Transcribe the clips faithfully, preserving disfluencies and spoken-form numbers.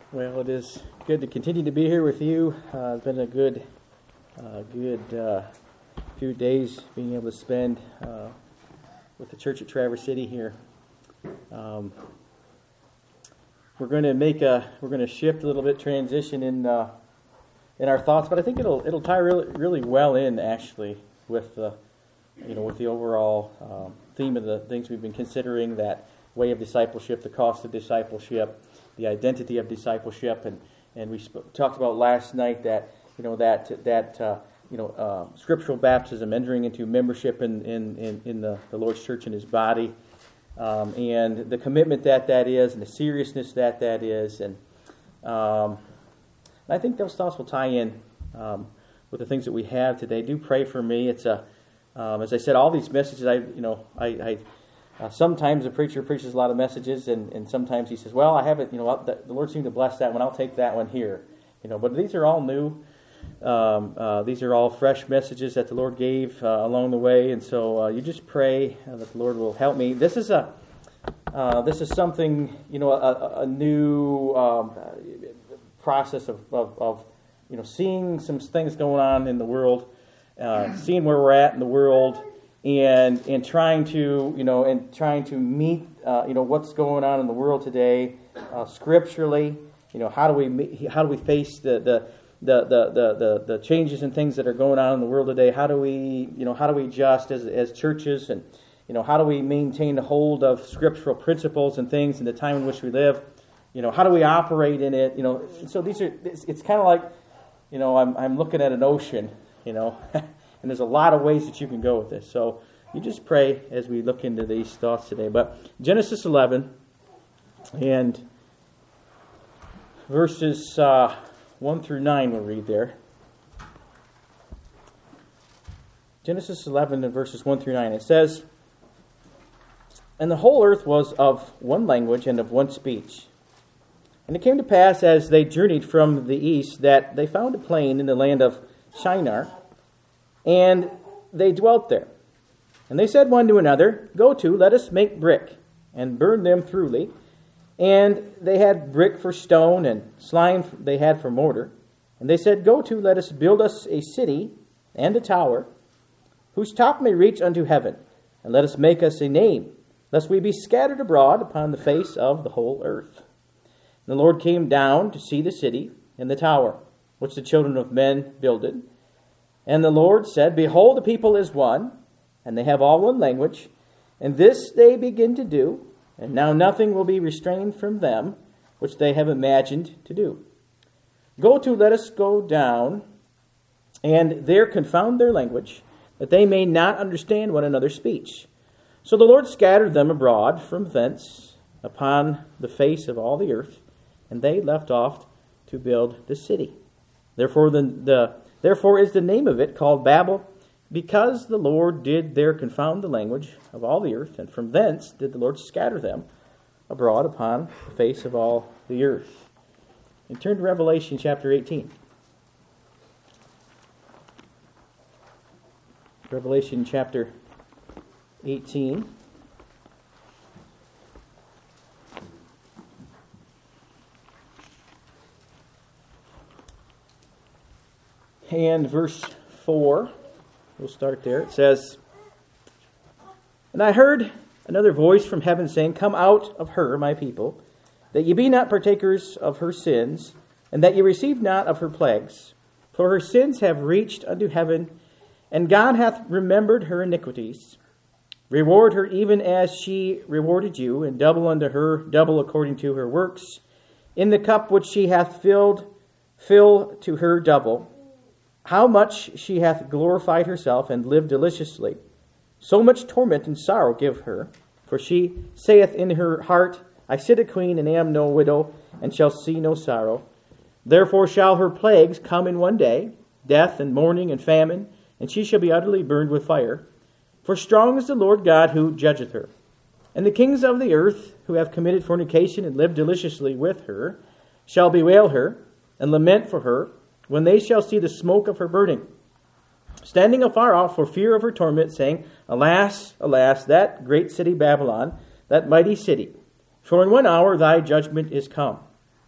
Well, it is good to continue to be here with you. Uh, it's been a good, uh, good uh, few days being able to spend uh, with the church at Traverse City here. Um, we're going to make a, we're going to shift a little bit, transition in uh, in our thoughts, but I think it'll it'll tie really really well in actually with the, you know, with the overall um, theme of the things we've been considering, that way of discipleship, the cost of discipleship, the identity of discipleship, and and we sp- talked about last night that you know that that uh, you know uh, scriptural baptism, entering into membership in in in, in the, the Lord's church and His body, um, and the commitment that that is, and the seriousness that that is, and um, I think those thoughts will tie in um, with the things that we have today. Do pray for me. It's a um, as I said, all these messages. I you know I. I Uh, sometimes a preacher preaches a lot of messages, and, and sometimes he says, well, I haven't, you know, the, the Lord seemed to bless that one, I'll take that one here. You know, but these are all new. Um, uh, these are all fresh messages that the Lord gave uh, along the way, and so uh, you just pray uh, that the Lord will help me. This is a, uh, this is something, you know, a, a new um, process of, of, of, you know, seeing some things going on in the world, uh, seeing where we're at in the world, and and trying to you know and trying to meet uh, you know what's going on in the world today uh, scripturally. You know how do we how do we face the the, the the the the the changes and things that are going on in the world today? How do we you know how do we adjust as as churches, and you know how do we maintain the hold of scriptural principles and things in the time in which we live? You know how do we operate in it? You know so these are it's, it's kind of like you know I'm I'm looking at an ocean. You know. And there's a lot of ways that you can go with this. So you just pray as we look into these thoughts today. But Genesis eleven and verses uh, one through nine we'll read there. Genesis eleven and verses one through nine. It says, "And the whole earth was of one language and of one speech. And it came to pass as they journeyed from the east that they found a plain in the land of Shinar. And they dwelt there. And they said one to another, Go to, let us make brick, and burn them thoroughly. And they had brick for stone, and slime they had for mortar. And they said, Go to, let us build us a city and a tower, whose top may reach unto heaven. And let us make us a name, lest we be scattered abroad upon the face of the whole earth. And the Lord came down to see the city and the tower, which the children of men builded. And the Lord said, Behold, the people is one, and they have all one language, and this they begin to do, and now nothing will be restrained from them, which they have imagined to do. Go to, let us go down, and there confound their language, that they may not understand one another's speech. So the Lord scattered them abroad from thence upon the face of all the earth, and they left off to build the city. Therefore the, the Therefore is the name of it called Babel, because the Lord did there confound the language of all the earth, and from thence did the Lord scatter them abroad upon the face of all the earth. And turn to Revelation chapter eighteen. Revelation chapter eighteen. And verse four, we'll start there. It says, And I heard another voice from heaven saying, Come out of her, my people, that ye be not partakers of her sins, and that ye receive not of her plagues. For her sins have reached unto heaven, and God hath remembered her iniquities. Reward her even as she rewarded you, and double unto her, double according to her works. In the cup which she hath filled, fill to her double. How much she hath glorified herself and lived deliciously. So much torment and sorrow give her. For she saith in her heart, I sit a queen and am no widow, and shall see no sorrow. Therefore shall her plagues come in one day, death and mourning and famine, and she shall be utterly burned with fire. For strong is the Lord God who judgeth her. And the kings of the earth, who have committed fornication and lived deliciously with her, shall bewail her, and lament for her, when they shall see the smoke of her burning, standing afar off for fear of her torment, saying, Alas, alas, that great city Babylon, that mighty city, for in one hour thy judgment is come.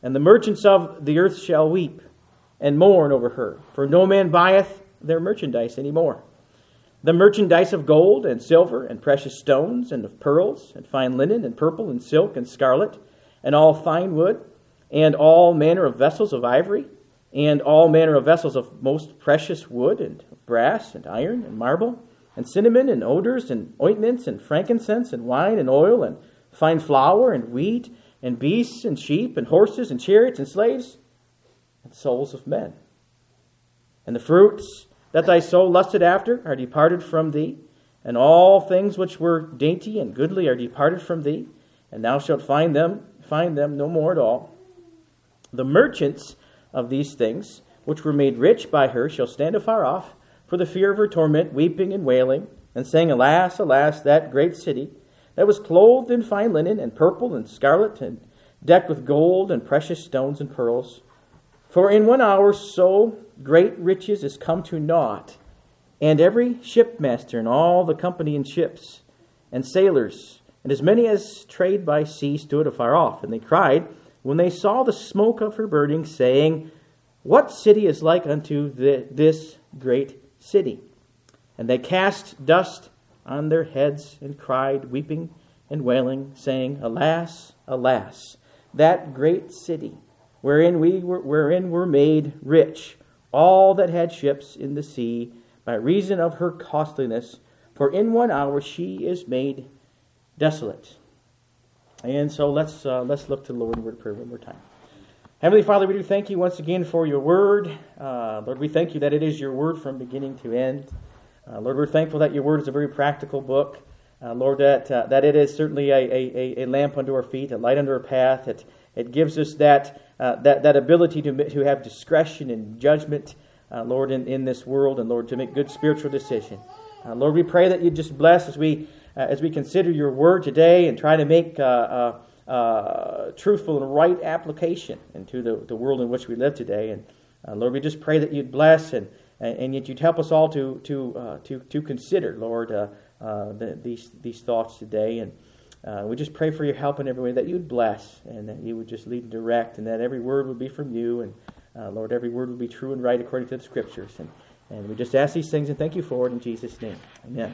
And the merchants of the earth shall weep and mourn over her, for no man buyeth their merchandise any more. The merchandise of gold and silver and precious stones and of pearls and fine linen and purple and silk and scarlet and all fine wood and all manner of vessels of ivory and all manner of vessels of most precious wood and brass and iron and marble and cinnamon and odors and ointments and frankincense and wine and oil and fine flour and wheat and beasts and sheep and horses and chariots and slaves and souls of men. And the fruits that thy soul lusted after are departed from thee, and all things which were dainty and goodly are departed from thee, and thou shalt find them find them no more at all. The merchants of these things, which were made rich by her, shall stand afar off, for the fear of her torment, weeping and wailing, and saying, Alas, alas, that great city, that was clothed in fine linen, and purple, and scarlet, and decked with gold, and precious stones, and pearls. For in one hour so great riches is come to naught, and every shipmaster and all the company in ships, and sailors, and as many as trade by sea stood afar off. And they cried, when they saw the smoke of her burning, saying, What city is like unto the, this great city? And they cast dust on their heads, and cried, weeping and wailing, saying, Alas, alas, that great city, wherein we were, wherein were made rich all that had ships in the sea, by reason of her costliness. For in one hour she is made desolate. And so let's uh, let's look to the Lord in word of prayer one more time. Heavenly Father, we do thank you once again for your word. Uh, Lord, we thank you that it is your word from beginning to end. Uh, Lord, we're thankful that your word is a very practical book. Uh, Lord, that uh, that it is certainly a, a, a lamp unto our feet, a light unto our path. It, it gives us that uh, that that ability to to have discretion and judgment, uh, Lord, in, in this world, and Lord, to make good spiritual decisions. Uh, Lord, we pray that you just bless as we uh, as we consider your word today and try to make uh, uh, uh, truthful and right application into the, the world in which we live today. And uh, Lord, we just pray that you'd bless and and, and yet you'd help us all to to uh, to to consider, Lord, uh, uh, the, these these thoughts today. And uh, we just pray for your help in every way, that you'd bless and that you would just lead and direct, and that every word would be from you. And uh, Lord, every word would be true and right according to the Scriptures. And And we just ask these things and thank you for it in Jesus' name. Amen.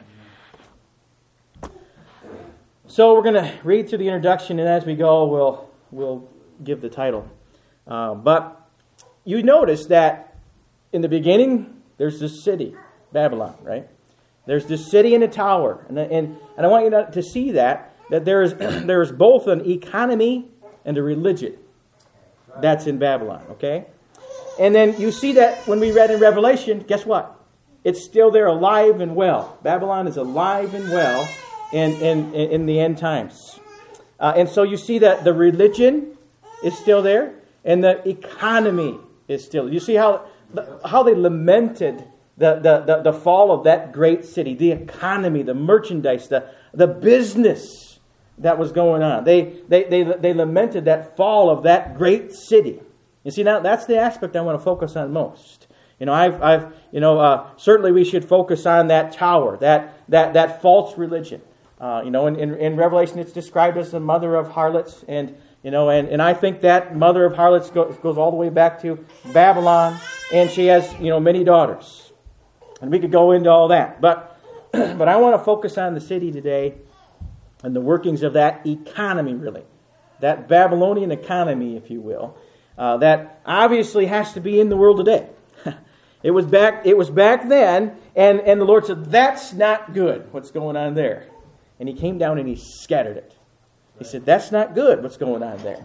So we're going to read through the introduction, and as we go, we'll we'll give the title. Uh, but you notice that in the beginning, there's this city, Babylon, right? There's this city and a tower, and and and I want you to, to see that that there is there is both an economy and a religion that's in Babylon. Okay. And then you see that when we read in Revelation, guess what? It's still there, alive and well. Babylon is alive and well in, in, in the end times. Uh, and so you see that the religion is still there, and the economy is still. You see how how they lamented the, the, the, the fall of that great city, the economy, the merchandise, the, the business that was going on. They, they, they, they lamented that fall of that great city. You see, now that's the aspect I want to focus on most. You know, I've, I've, you know, uh, certainly we should focus on that tower, that that that false religion. Uh, you know, in, in, in Revelation, it's described as the mother of harlots, and you know, and, and I think that mother of harlots goes, goes all the way back to Babylon, and she has, you know, many daughters, and we could go into all that, but but I want to focus on the city today and the workings of that economy, really, that Babylonian economy, if you will. Uh, that obviously has to be in the world today. It was back. It was back then, and, and the Lord said, "That's not good. What's going on there?" And He came down and He scattered it. He said, "That's not good. What's going on there?"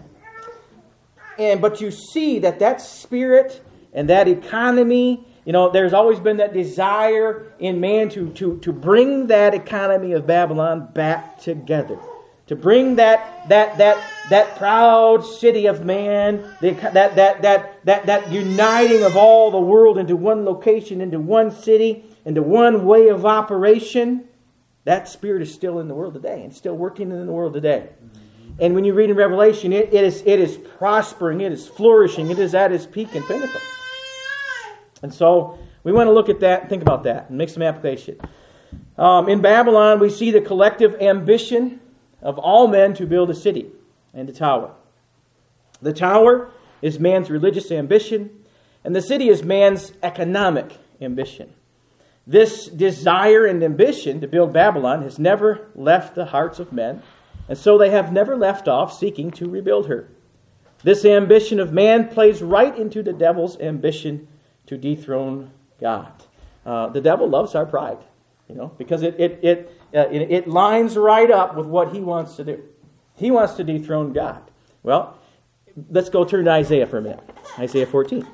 And but you see that that spirit and that economy. You know, there's always been that desire in man to to to bring that economy of Babylon back together. To bring that that that that proud city of man, the, that that that that that uniting of all the world into one location, into one city, into one way of operation, that spirit is still in the world today and still working in the world today. And when you read in Revelation, it, it is it is prospering, it is flourishing, it is at its peak and pinnacle. And so we want to look at that and think about that and make some application. Um, in Babylon, we see the collective ambition of all men to build a city and a tower. The tower is man's religious ambition, and the city is man's economic ambition. This desire and ambition to build Babylon has never left the hearts of men, and so they have never left off seeking to rebuild her. This ambition of man plays right into the devil's ambition to dethrone God. Uh, the devil loves our pride, you know, because it it it, uh, it it lines right up with what he wants to do. He wants to dethrone God. Well, let's go turn to Isaiah for a minute. Isaiah fourteen.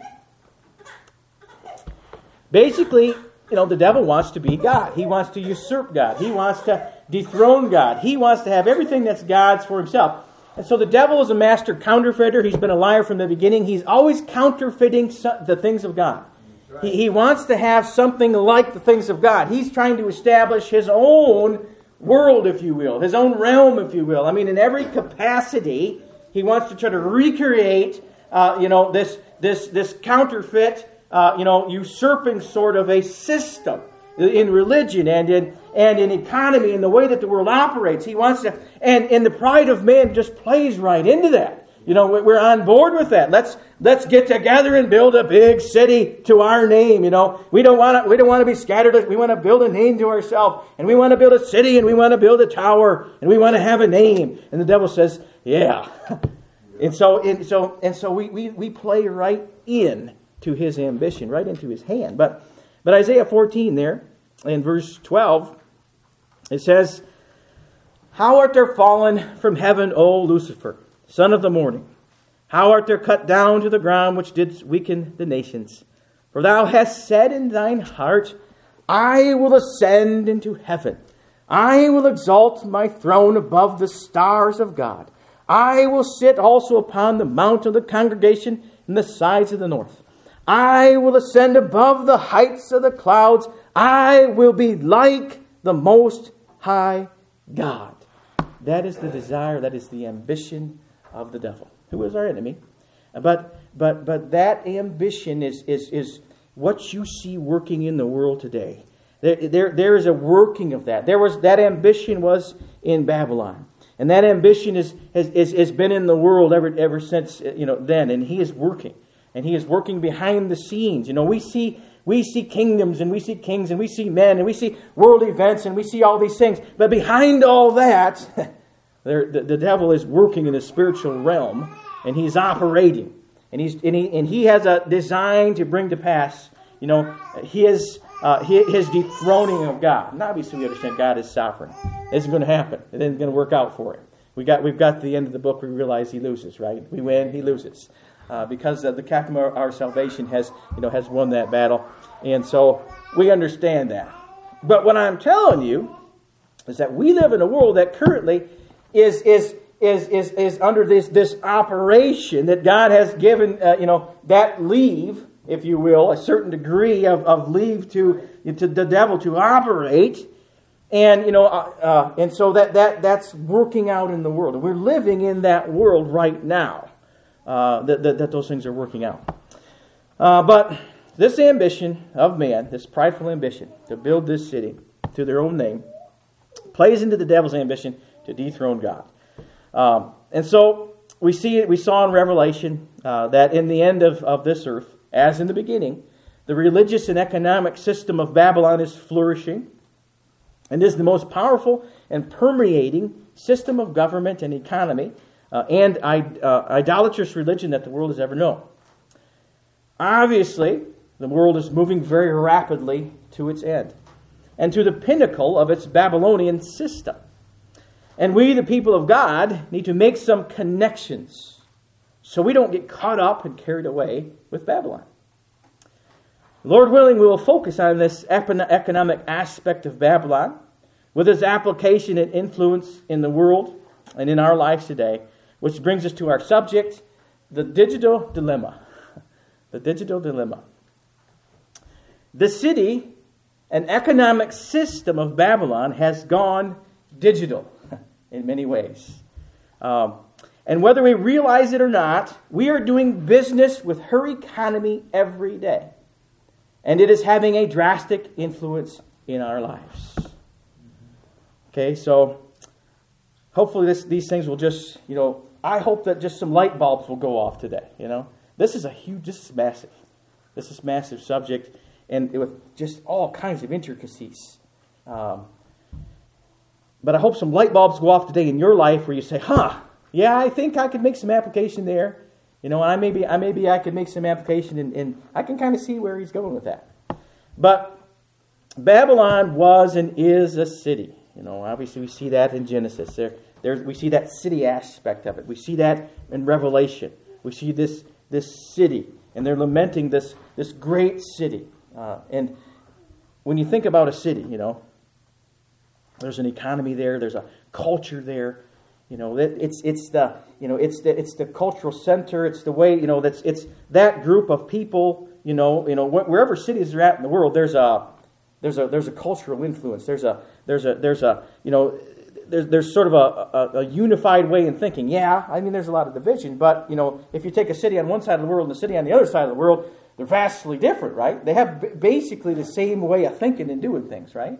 Basically, you know, the devil wants to be God. He wants to usurp God. He wants to dethrone God. He wants to have everything that's God's for himself. And so the devil is a master counterfeiter. He's been a liar from the beginning. He's always counterfeiting the things of God. He, he wants to have something like the things of God. He's trying to establish his own world, if you will, his own realm, if you will. I mean, in every capacity, he wants to try to recreate, uh, you know, this this this counterfeit, uh, you know, usurping sort of a system in religion and in and in economy and the way that the world operates. He wants to, and and the pride of man just plays right into that. You know, we're on board with that. Let's let's get together and build a big city to our name. You know, we don't want to we don't want to be scattered. We want to build a name to ourselves, and we want to build a city, and we want to build a tower, and we want to have a name. And the devil says, "Yeah." And so, and so, and so, we we we play right in to his ambition, right into his hand. But but Isaiah fourteen there in verse twelve, it says, "How art thou fallen from heaven, O Lucifer, son of the morning? How art thou cut down to the ground, which didst weaken the nations? For thou hast said in thine heart, I will ascend into heaven. I will exalt my throne above the stars of God. I will sit also upon the mount of the congregation in the sides of the north. I will ascend above the heights of the clouds. I will be like the Most High God." That is the desire, that is the ambition of the devil, who is our enemy. But but but that ambition is is is what you see working in the world today. There, there there is a working of that. There was that ambition was in Babylon, and that ambition is has is, has been in the world ever ever since, you know, then. And he is working, and he is working behind the scenes. You know, we see we see kingdoms, and we see kings, and we see men, and we see world events, and we see all these things. But behind all that, there, the, the devil is working in the spiritual realm, and he's operating, and he's and he and he has a design to bring to pass, you know, his uh, his, his dethroning of God. And obviously, we understand God is sovereign. It isn't going to happen. It isn't going to work out for him. We got we've got to the end of the book. We realize he loses. Right? We win. He loses. Uh, because uh, the captain of our salvation has, you know, has won that battle, and so we understand that. But what I'm telling you is that we live in a world that currently is is is is, is under this this operation that God has given, uh, you know, that leave, if you will, a certain degree of, of leave to to the devil to operate, and you know, uh, uh, and so that that that's working out in the world. We're living in that world right now. Uh, that, that, that those things are working out. Uh, but this ambition of man, this prideful ambition to build this city to their own name, plays into the devil's ambition to dethrone God. Um, and so we see it. We saw in Revelation uh, that in the end of, of this earth, as in the beginning, the religious and economic system of Babylon is flourishing, and is the most powerful and permeating system of government and economy Uh, and uh, idolatrous religion that the world has ever known. Obviously, the world is moving very rapidly to its end and to the pinnacle of its Babylonian system. And we, the people of God, need to make some connections so we don't get caught up and carried away with Babylon. Lord willing, we will focus on this economic aspect of Babylon with its application and influence in the world and in our lives today. Which brings us to our subject, the digital dilemma. The digital dilemma. The city and economic system of Babylon has gone digital in many ways. Um, and whether we realize it or not, we are doing business with her economy every day. And it is having a drastic influence in our lives. Okay, so hopefully this, these things will just, you know, I hope that just some light bulbs will go off today, you know. This is a huge, this is massive. This is a massive subject, and with just all kinds of intricacies. Um, but I hope some light bulbs go off today in your life where you say, huh, yeah, I think I could make some application there. You know, I maybe I maybe I could make some application, and, and I can kind of see where he's going with that. But Babylon was and is a city. You know, obviously we see that in Genesis. There, there we see that city aspect of it. We see that in Revelation. We see this this city, and they're lamenting this this great city. Uh, and when you think about a city, you know, there's an economy there. There's a culture there. You know, it's it's the you know it's the it's the cultural center. It's the way you know that's it's that group of people. You know, you know wherever cities are at in the world, there's a there's a there's a cultural influence. There's a there's a there's a you know there's there's sort of a, a, a unified way in thinking. Yeah, I mean there's a lot of division, but you know if you take a city on one side of the world and a city on the other side of the world, they're vastly different, right? They have b- basically the same way of thinking and doing things, right?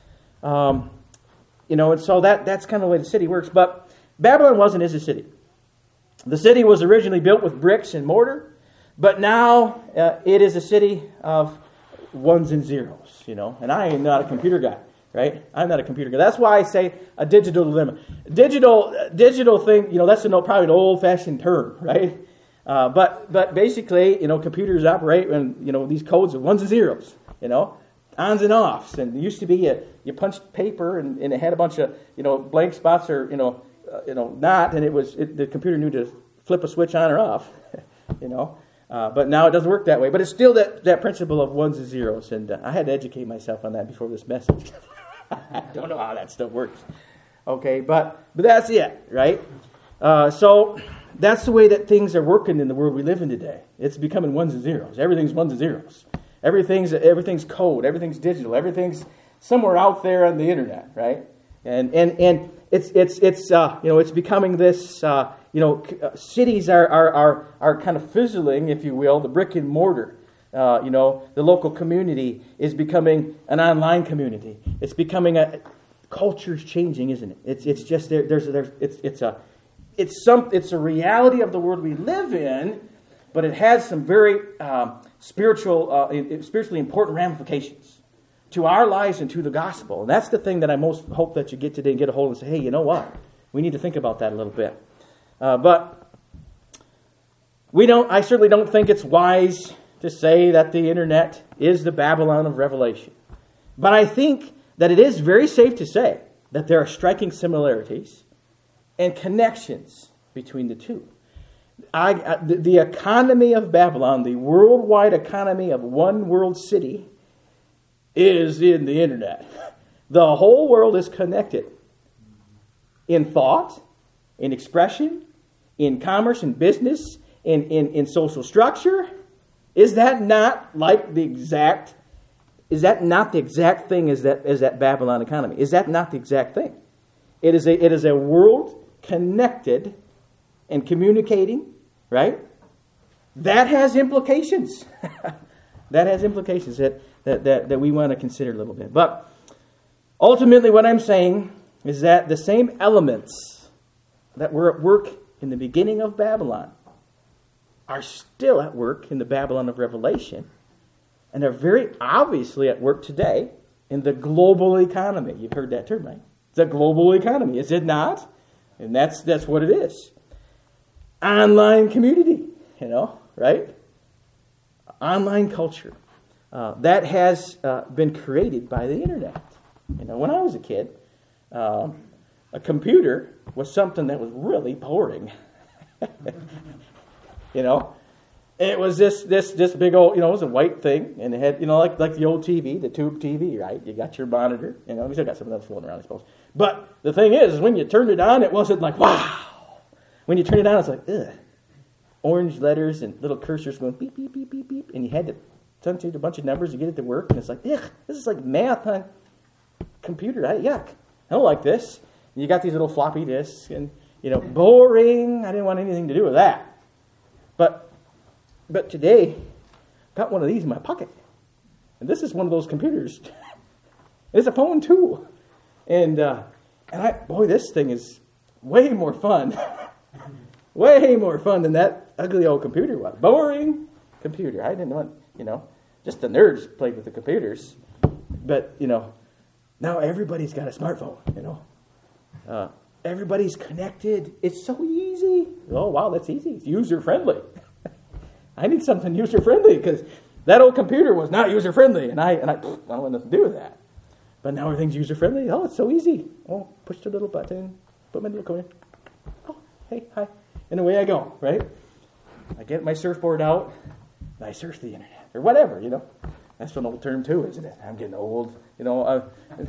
Um, you know, and so that that's kind of the way the city works. But Babylon was and is a city. The city was originally built with bricks and mortar, but now uh, it is a city of ones and zeros, you know. And I am not a computer guy, right? I'm not a computer guy. That's why I say a digital dilemma. Digital, digital thing, you know, that's an, probably an old-fashioned term, right? Uh, but but basically, you know, computers operate when, you know, these codes are ones and zeros, you know, ons and offs. And it used to be you, you punched paper and, and it had a bunch of, you know, blank spots or, you know, uh, you know, not, and it was it, the computer knew to flip a switch on or off, you know. Uh, but now it doesn't work that way. But it's still that, that principle of ones and zeros. And uh, I had to educate myself on that before this message. I don't know how that stuff works. Okay, but but that's it, right? Uh, so that's the way that things are working in the world we live in today. It's becoming ones and zeros. Everything's ones and zeros. Everything's everything's code. Everything's digital. Everything's somewhere out there on the internet, right? And and and it's it's it's uh, you know it's becoming this uh, you know uh, cities are, are are are kind of fizzling, if you will. The brick and mortar. Uh, you know, the local community is becoming an online community. It's becoming a culture's changing, isn't it? It's it's just there. There's there's it's it's a it's some it's a reality of the world we live in, but it has some very um, spiritual, uh, spiritually important ramifications to our lives and to the gospel. And that's the thing that I most hope that you get today and get a hold of and say, hey, you know what? We need to think about that a little bit. Uh, but we don't. I certainly don't think it's wise to say that the internet is the Babylon of Revelation. But I think that it is very safe to say that there are striking similarities and connections between the two. I, uh, the, the economy of Babylon, the worldwide economy of one world city, is in the internet. The whole world is connected in thought, in expression, in commerce and business, in, in, in social structure. Is that not like the exact, is that not the exact thing as that, as that Babylon economy? Is that not the exact thing? It is a, it is a world connected and communicating, right? That has implications. That has implications that, that, that, that we want to consider a little bit. But ultimately what I'm saying is that the same elements that were at work in the beginning of Babylon are still at work in the Babylon of Revelation, and are very obviously at work today in the global economy. You've heard that term, right? It's a global economy, is it not? And that's that's what it is. Online community, you know, right? Online culture. Uh, that has uh, been created by the internet. You know, when I was a kid, um, a computer was something that was really boring. You know, it was this this this big old, you know, it was a white thing, and it had, you know, like like the old T V, the tube T V, right? You got your monitor, you know, we still got some of those floating around, I suppose. But the thing is, is when you turned it on, it wasn't like, wow. When you turned it on, it's like, ugh. Orange letters and little cursors going beep, beep, beep, beep, beep, and you had to punch a bunch of numbers to get it to work, and it's like, ugh, this is like math on computer. I, yuck. I don't like this. And you got these little floppy disks, and, you know, boring. I didn't want anything to do with that. But but today, I've got one of these in my pocket. And this is one of those computers. It's a phone too. And uh, and I boy, this thing is way more fun. Way more fun than that ugly old computer was. Boring computer. I didn't want, you know, just the nerds played with the computers. But, you know, now everybody's got a smartphone, you know. Uh, everybody's connected. It's so easy. Oh, wow, that's easy. It's user-friendly. I need something user-friendly because that old computer was not user-friendly, and I and I, I don't want nothing to do with that. But now everything's user-friendly. Oh, it's so easy. Oh, push the little button, put my little coin. Oh, hey, hi. And away I go, right? I get my surfboard out, and I surf the internet, or whatever, you know. That's an old term too, isn't it? I'm getting old, you know. Uh,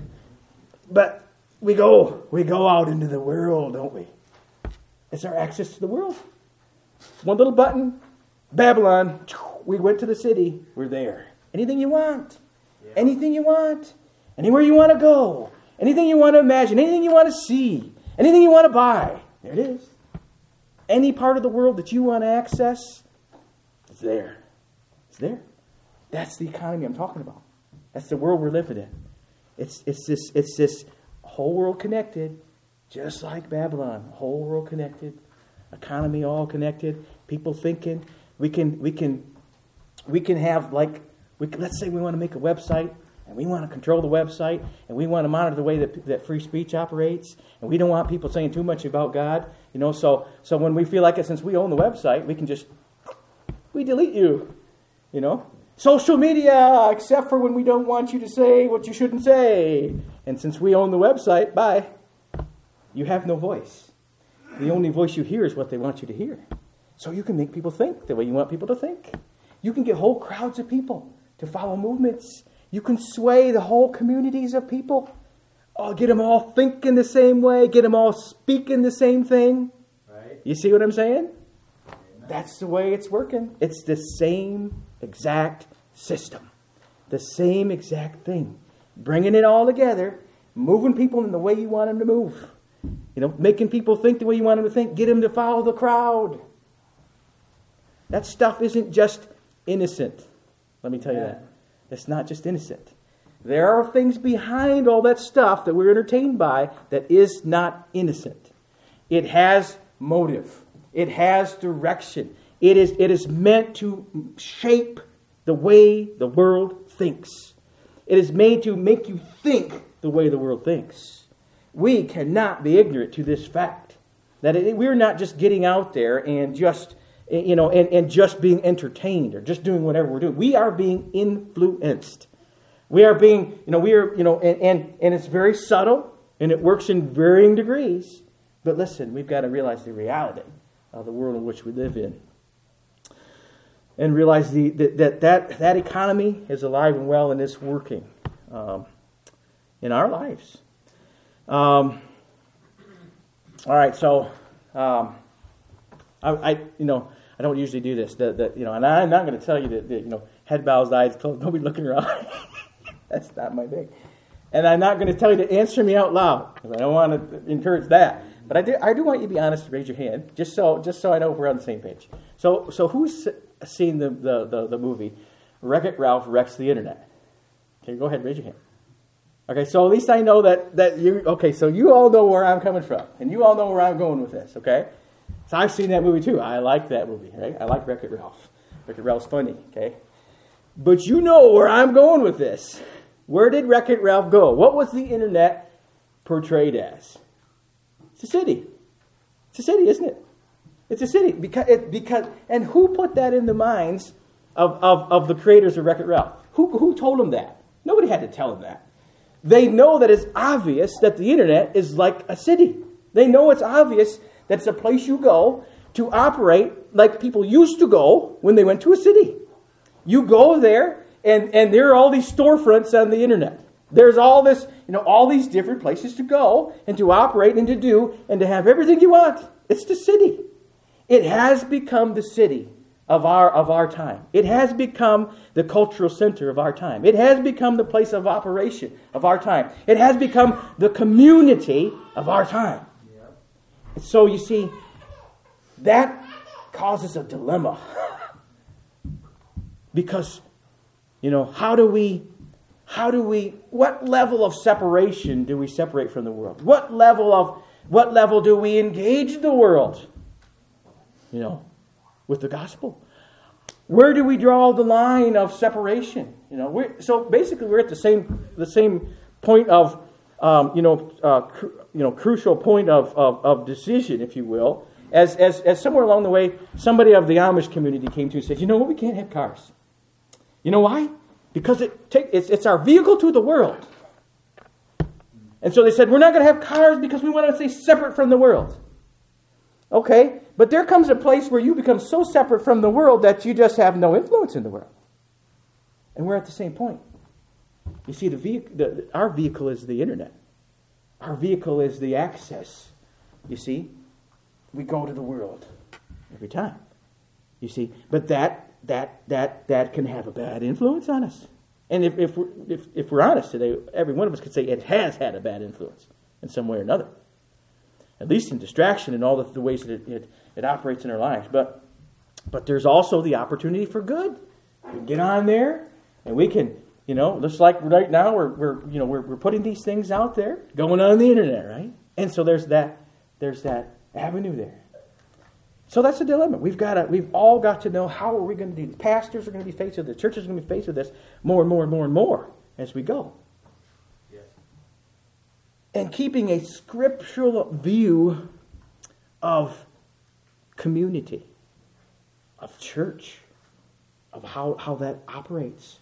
but we go, we go out into the world, don't we? It's our access to the world. One little button, Babylon, we went to the city, we're there. Anything you want, yeah. anything you want, anywhere you want to go, anything you want to imagine, anything you want to see, anything you want to buy, there it is. Any part of the world that you want to access, it's there. It's there. That's the economy I'm talking about. That's the world we're living in. It's it's this it's this whole world connected, just like Babylon. Whole world connected, economy all connected. People thinking we can we can we can have like we let's say we want to make a website and we want to control the website and we want to monitor the way that that free speech operates and we don't want people saying too much about God. You know, so so when we feel like it, since we own the website, we can just we delete you. You know. Social media, except for when we don't want you to say what you shouldn't say. And since we own the website, bye. You have no voice. The only voice you hear is what they want you to hear. So you can make people think the way you want people to think. You can get whole crowds of people to follow movements. You can sway the whole communities of people. Oh, get them all thinking the same way. Get them all speaking the same thing. Right. You see what I'm saying? Amen. That's the way it's working. It's the same exact system. The same exact thing. Bringing it all together. Moving people in the way you want them to move. You know, making people think the way you want them to think. Get them to follow the crowd. That stuff isn't just innocent. Let me tell you yeah. that. It's not just innocent. There are things behind all that stuff that we're entertained by that is not innocent. It has motive. It has direction. It is, it is meant to shape the way the world thinks. It is made to make you think the way the world thinks. We cannot be ignorant to this fact. That it, we're not just getting out there and just, you know, and, and just being entertained or just doing whatever we're doing. We are being influenced. We are being, you know, we are, you know, and, and, and it's very subtle and it works in varying degrees. But listen, we've got to realize the reality of the world in which we live in. And realize the, that, that that that economy is alive and well and it's working um, in our lives. Um, all right, so um, I, I, you know, I don't usually do this. That, that you know, and I'm not going to tell you that, that you know, head bows, eyes closed, nobody looking around. That's not my thing. And I'm not going to tell you to answer me out loud because I don't want to encourage that. But I do, I do want you to be honest. Raise your hand, just so just so I know if we're on the same page. So so who's seen the the, the, the movie Wreck-It Ralph Wrecks the Internet? Okay, go ahead, raise your hand. Okay, so at least I know that, that you, okay, so you all know where I'm coming from. And you all know where I'm going with this, okay? So I've seen that movie too. I like that movie, right? I like Wreck-It Ralph. Wreck-It Ralph's funny, okay? But you know where I'm going with this. Where did Wreck-It Ralph go? What was the internet portrayed as? It's a city. It's a city, isn't it? It's a city. Because, it, because and who put that in the minds of, of, of the creators of Wreck-It Ralph? Who, who told them that? Nobody had to tell them that. They know that it's obvious that the internet is like a city. They know it's obvious that it's a place you go to operate like people used to go when they went to a city. You go there, and, and there are all these storefronts on the internet. There's all this, you know, all these different places to go and to operate and to do and to have everything you want. It's the city. It has become the city of our of our time. It has become the cultural center of our time. It has become the place of operation of our time. It has become the community of our time. Yep. And so you see, that causes a dilemma. Because, you know, how do we, how do we, what level of separation do we separate from the world? What level of, what level do we engage the world? You know, with the gospel. Where do we draw the line of separation? You know, we're, so basically we're at the same the same point of um, you know uh, cru- you know crucial point of, of, of decision, if you will, as, as as somewhere along the way somebody of the Amish community came to and said, you know what, we can't have cars. You know why? Because it take, it's it's our vehicle to the world. And so they said, we're not going to have cars because we want to stay separate from the world. Okay, but there comes a place where you become so separate from the world that you just have no influence in the world. And we're at the same point. You see, the vehicle, the, our vehicle is the internet. Our vehicle is the access. You see, we go to the world every time. You see, but that that that that can have a bad influence on us. And if if we're, if if we're honest today, every one of us could say it has had a bad influence in some way or another. At least in distraction and all the, the ways that it, it, it operates in our lives. But but there's also the opportunity for good. We can get on there and we can, you know, just like right now we're we're you know we're we're putting these things out there, going on the internet, right? And so there's that there's that avenue there. So that's a dilemma. We've got to, we've all got to know, how are we going to do this? Pastors are going to be faced with this. Churches are going to be faced with this more and more and more and more as we go. Yes. And keeping a scriptural view of community, of church, of how, how that operates,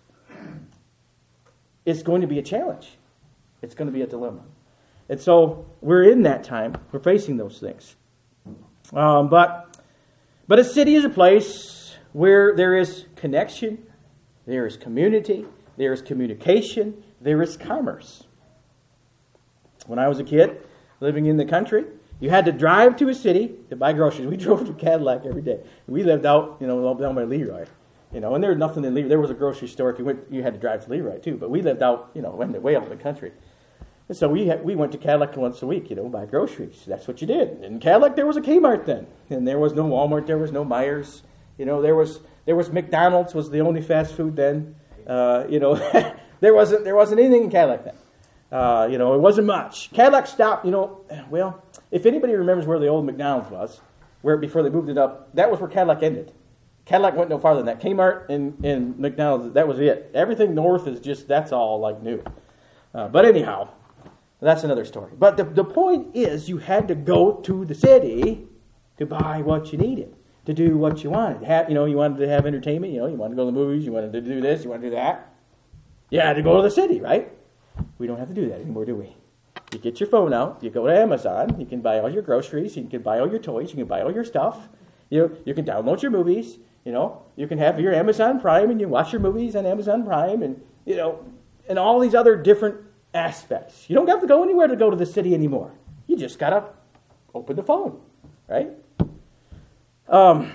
is going to be a challenge. It's going to be a dilemma. And so we're in that time. We're facing those things. Um, but but a city is a place where there is connection, there is community, there is communication, there is commerce. When I was a kid living in the country, you had to drive to a city to buy groceries. We drove to Cadillac every day. We lived out, you know, down by Leroy, you know, and there was nothing in Leroy. There was a grocery store. If you went, you had to drive to Leroy too. But we lived out, you know, way out in the country. And so we had, we went to Cadillac once a week, you know, buy groceries. That's what you did. In Cadillac, there was a Kmart then, and there was no Walmart. There was no Myers. You know, there was there was McDonald's was the only fast food then. Uh, you know, there wasn't there wasn't anything in Cadillac then. Uh, you know, it wasn't much. Cadillac stopped. You know, well, if anybody remembers where the old McDonald's was, where before they moved it up, that was where Cadillac ended. Cadillac went no farther than that. Kmart and, and McDonald's, that was it. Everything north is just, that's all like new. Uh, but anyhow, that's another story. But the, the point is, you had to go to the city to buy what you needed, to do what you wanted. Have, you know, you wanted to have entertainment, you know, you wanted to go to the movies, you wanted to do this, you wanted to do that. You had to go to the city, right? We don't have to do that anymore, do we? You get your phone out, you go to Amazon, you can buy all your groceries, you can buy all your toys, you can buy all your stuff. You you can download your movies, you know, you can have your Amazon Prime and you watch your movies on Amazon Prime and, you know, and all these other different aspects. You don't have to go anywhere to go to the city anymore. You just got to open the phone, right? Um,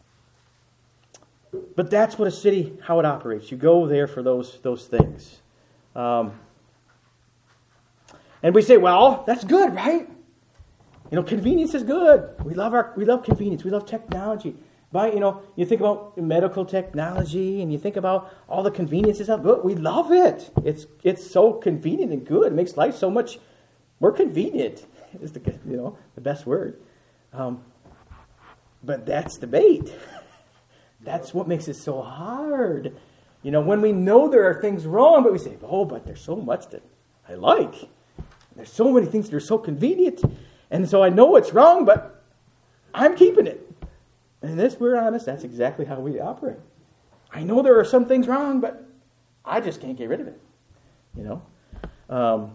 but that's what a city, how it operates. You go there for those those things. Um, and we say, well, that's good, right? You know, convenience is good. We love our we love convenience. We love technology. But, you know, you think about medical technology and you think about all the conveniences of it. We love it. It's it's so convenient and good. It makes life so much more convenient. Is the you know the best word. Um, but that's debate. That's what makes it so hard. You know, when we know there are things wrong, but we say, oh, but there's so much that I like. There's so many things that are so convenient. And so I know it's wrong, but I'm keeping it. And if we're honest, that's exactly how we operate. I know there are some things wrong, but I just can't get rid of it. You know? Um,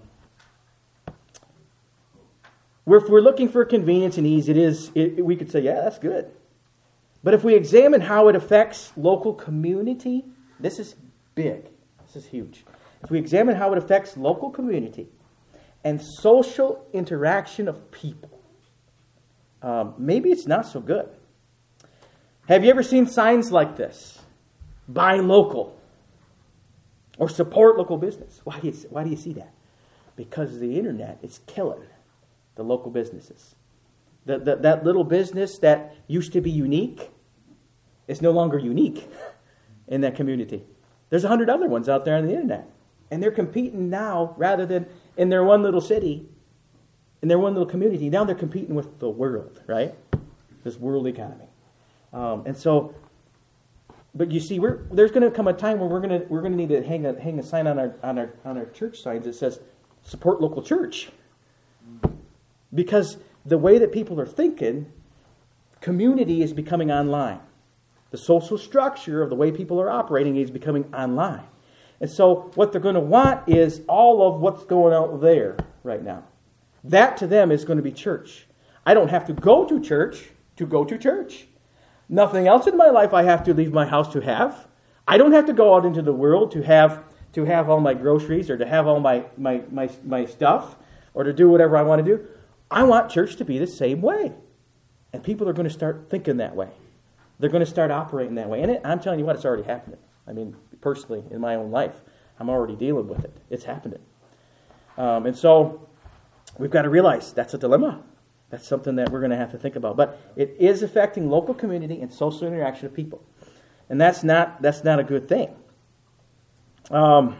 if we're looking for convenience and ease, it is. It, we could say, yeah, that's good. But if we examine how it affects local community, this is big. This is huge. If we examine how it affects local community and social interaction of people, um, maybe it's not so good. Have you ever seen signs like this? Buy local. Or support local business. Why do you, why do you see that? Because the internet is killing the local businesses. The, the, that little business that used to be unique is no longer unique in that community. There's a hundred other ones out there on the internet. And they're competing now, rather than in their one little city, in their one little community. Now they're competing with the world, right? This world economy. Um, and so, but you see, we're, there's going to come a time where we're going to we're going to need to hang a hang a sign on our on our on our church signs that says support local church, because the way that people are thinking, community is becoming online. The social structure of the way people are operating is becoming online. And so what they're going to want is all of what's going on there right now. That to them is going to be church. I don't have to go to church to go to church. Nothing else in my life I have to leave my house to have. I don't have to go out into the world to have to have all my groceries or to have all my, my, my, my stuff or to do whatever I want to do. I want church to be the same way. And people are going to start thinking that way. They're going to start operating that way. And it, I'm telling you what, it's already happening. I mean, personally, in my own life, I'm already dealing with it. It's happening. Um, and so we've got to realize that's a dilemma. That's something that we're going to have to think about. But it is affecting local community and social interaction of people. And that's not that's not a good thing. Um,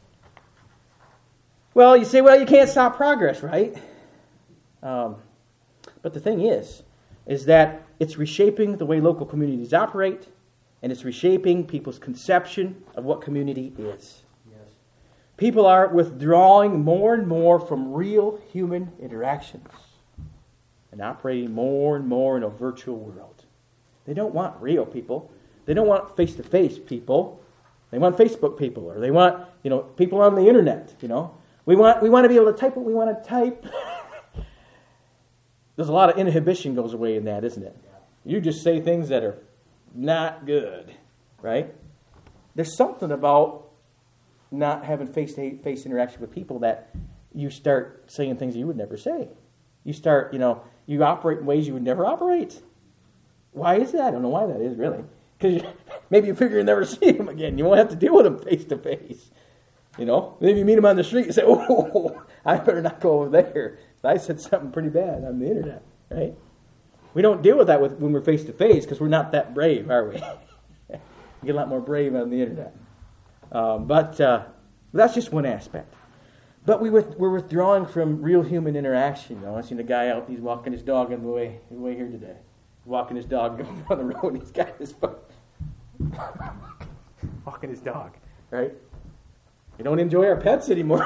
well, you say, well, you can't stop progress, right? Um, but the thing is, is that it's reshaping the way local communities operate, and it's reshaping people's conception of what community is. Yes. People are withdrawing more and more from real human interactions and operating more and more in a virtual world. They don't want real people. They don't want face-to-face people. They want Facebook people, or they want, you know, people on the internet, you know. We want we want to be able to type what we want to type. There's a lot of inhibition goes away in that, isn't it? You just say things that are not good, right? There's something about not having face-to-face interaction with people that you start saying things you would never say. You start, you know, you operate in ways you would never operate. Why is that? I don't know why that is, really. Because maybe you figure you'll never see them again. You won't have to deal with them face-to-face. You know? Maybe you meet them on the street and say, oh, I better not go over there. I said something pretty bad on the internet, right? We don't deal with that with, when we're face-to-face because we're not that brave, are we? We get a lot more brave on the internet. Um, but uh, that's just one aspect. But we with, we're withdrawing from real human interaction. You know, I seen a guy out, he's walking his dog on the way, the way here today. He's walking his dog going down the road, and he's got his phone. Walking his dog, right? We don't enjoy our pets anymore.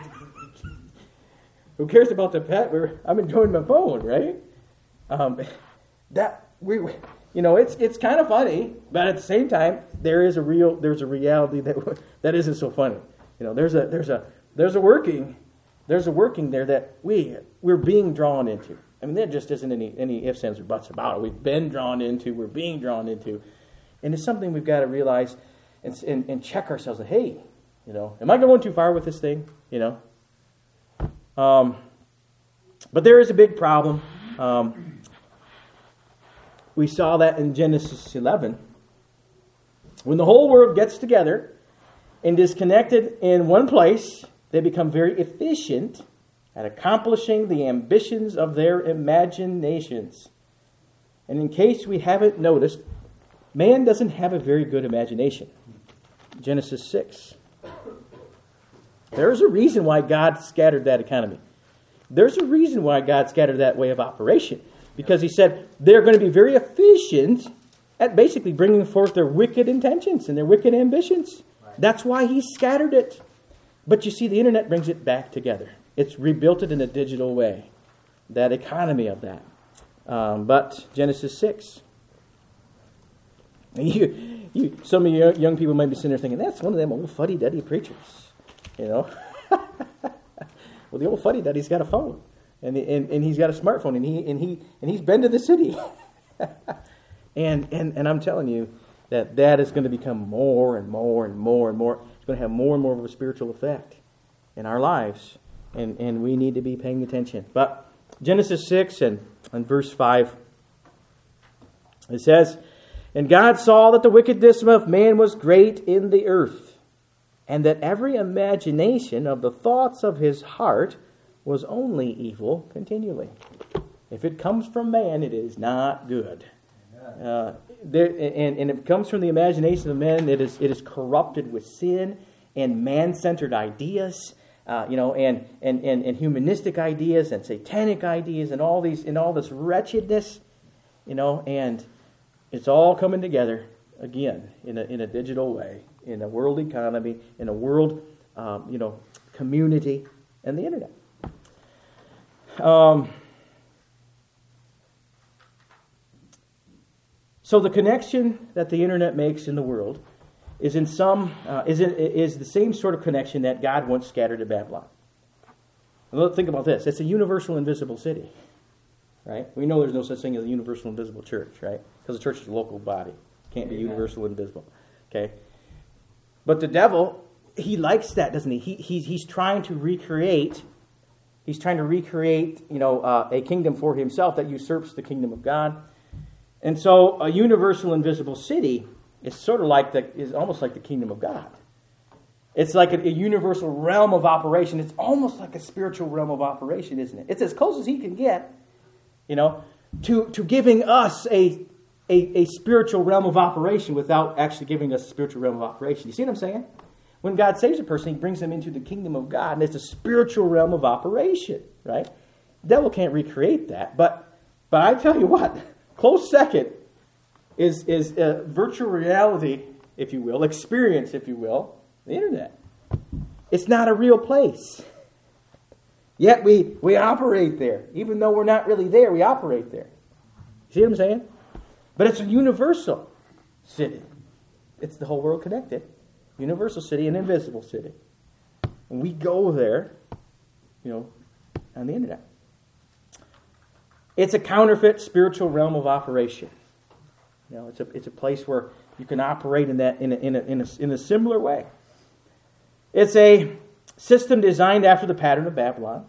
Who cares about the pet? We're, I'm enjoying my phone, right? Um, that we, you know, it's it's kind of funny, but at the same time, there is a real, there's a reality that that isn't so funny. You know, there's a there's a there's a working, there's a working there that we we're being drawn into. I mean, there just isn't any any ifs, ands, or buts about it. We've been drawn into, we're being drawn into, and it's something we've got to realize and and, and check ourselves. That, hey, you know, am I going too far with this thing? You know. Um, but there is a big problem. Um, we saw that in Genesis eleven. When the whole world gets together and is connected in one place, they become very efficient at accomplishing the ambitions of their imaginations. And in case we haven't noticed, man doesn't have a very good imagination. Genesis six. There's a reason why God scattered that economy. There's a reason why God scattered that way of operation. Because he said they're going to be very efficient at basically bringing forth their wicked intentions and their wicked ambitions. Right. That's why he scattered it. But you see, the internet brings it back together. It's rebuilt it in a digital way. That economy of that. Um, but Genesis six. You, you, some of you young people might be sitting there thinking, that's one of them old fuddy-duddy preachers. You know, well, the old fuddy-duddy's got a phone, and, the, and and he's got a smartphone, and he and he and he's been to the city, and and and I'm telling you that that is going to become more and more and more and more. It's going to have more and more of a spiritual effect in our lives, and and we need to be paying attention. But Genesis six and, and verse five, it says, "And God saw that the wickedness of man was great in the earth, and that every imagination of the thoughts of his heart was only evil continually." If it comes from man, it is not good. Uh, there, and, and if it comes from the imagination of men, it is it is corrupted with sin and man-centered ideas, uh, you know, and, and, and, and humanistic ideas and satanic ideas and all these and all this wretchedness, you know, and It's all coming together again in a in a digital way, in a world economy, in a world, um, you know, community, and the internet. Um, so the connection that the internet makes in the world is in some uh, is in, is the same sort of connection that God once scattered to Babylon. Well, think about this: it's a universal, invisible city. Right? We know there's no such thing as a universal invisible church, right? Because the church is a local body. Can't be universal invisible. Okay? But the devil, he likes that, doesn't he? he he's, he's trying to recreate, he's trying to recreate, you know, uh, a kingdom for himself that usurps the kingdom of God. And so a universal invisible city is sort of like the, is almost like the kingdom of God. It's like a, a universal realm of operation. It's almost like a spiritual realm of operation, isn't it? It's as close as he can get. You know, to, to giving us a, a a spiritual realm of operation without actually giving us a spiritual realm of operation. You see what I'm saying? When God saves a person, he brings them into the kingdom of God, and it's a spiritual realm of operation, right? The devil can't recreate that, but but I tell you what, close second is is a virtual reality, if you will, experience, if you will, the internet. It's not a real place. Yet we, we operate there. Even though we're not really there, we operate there. See what I'm saying? But it's a universal city. It's the whole world connected. Universal city, an invisible city. And we go there, you know, on the internet. It's a counterfeit spiritual realm of operation. You know, it's a it's a place where you can operate in that in a, in a, in a, in a similar way. It's a system designed after the pattern of Babylon.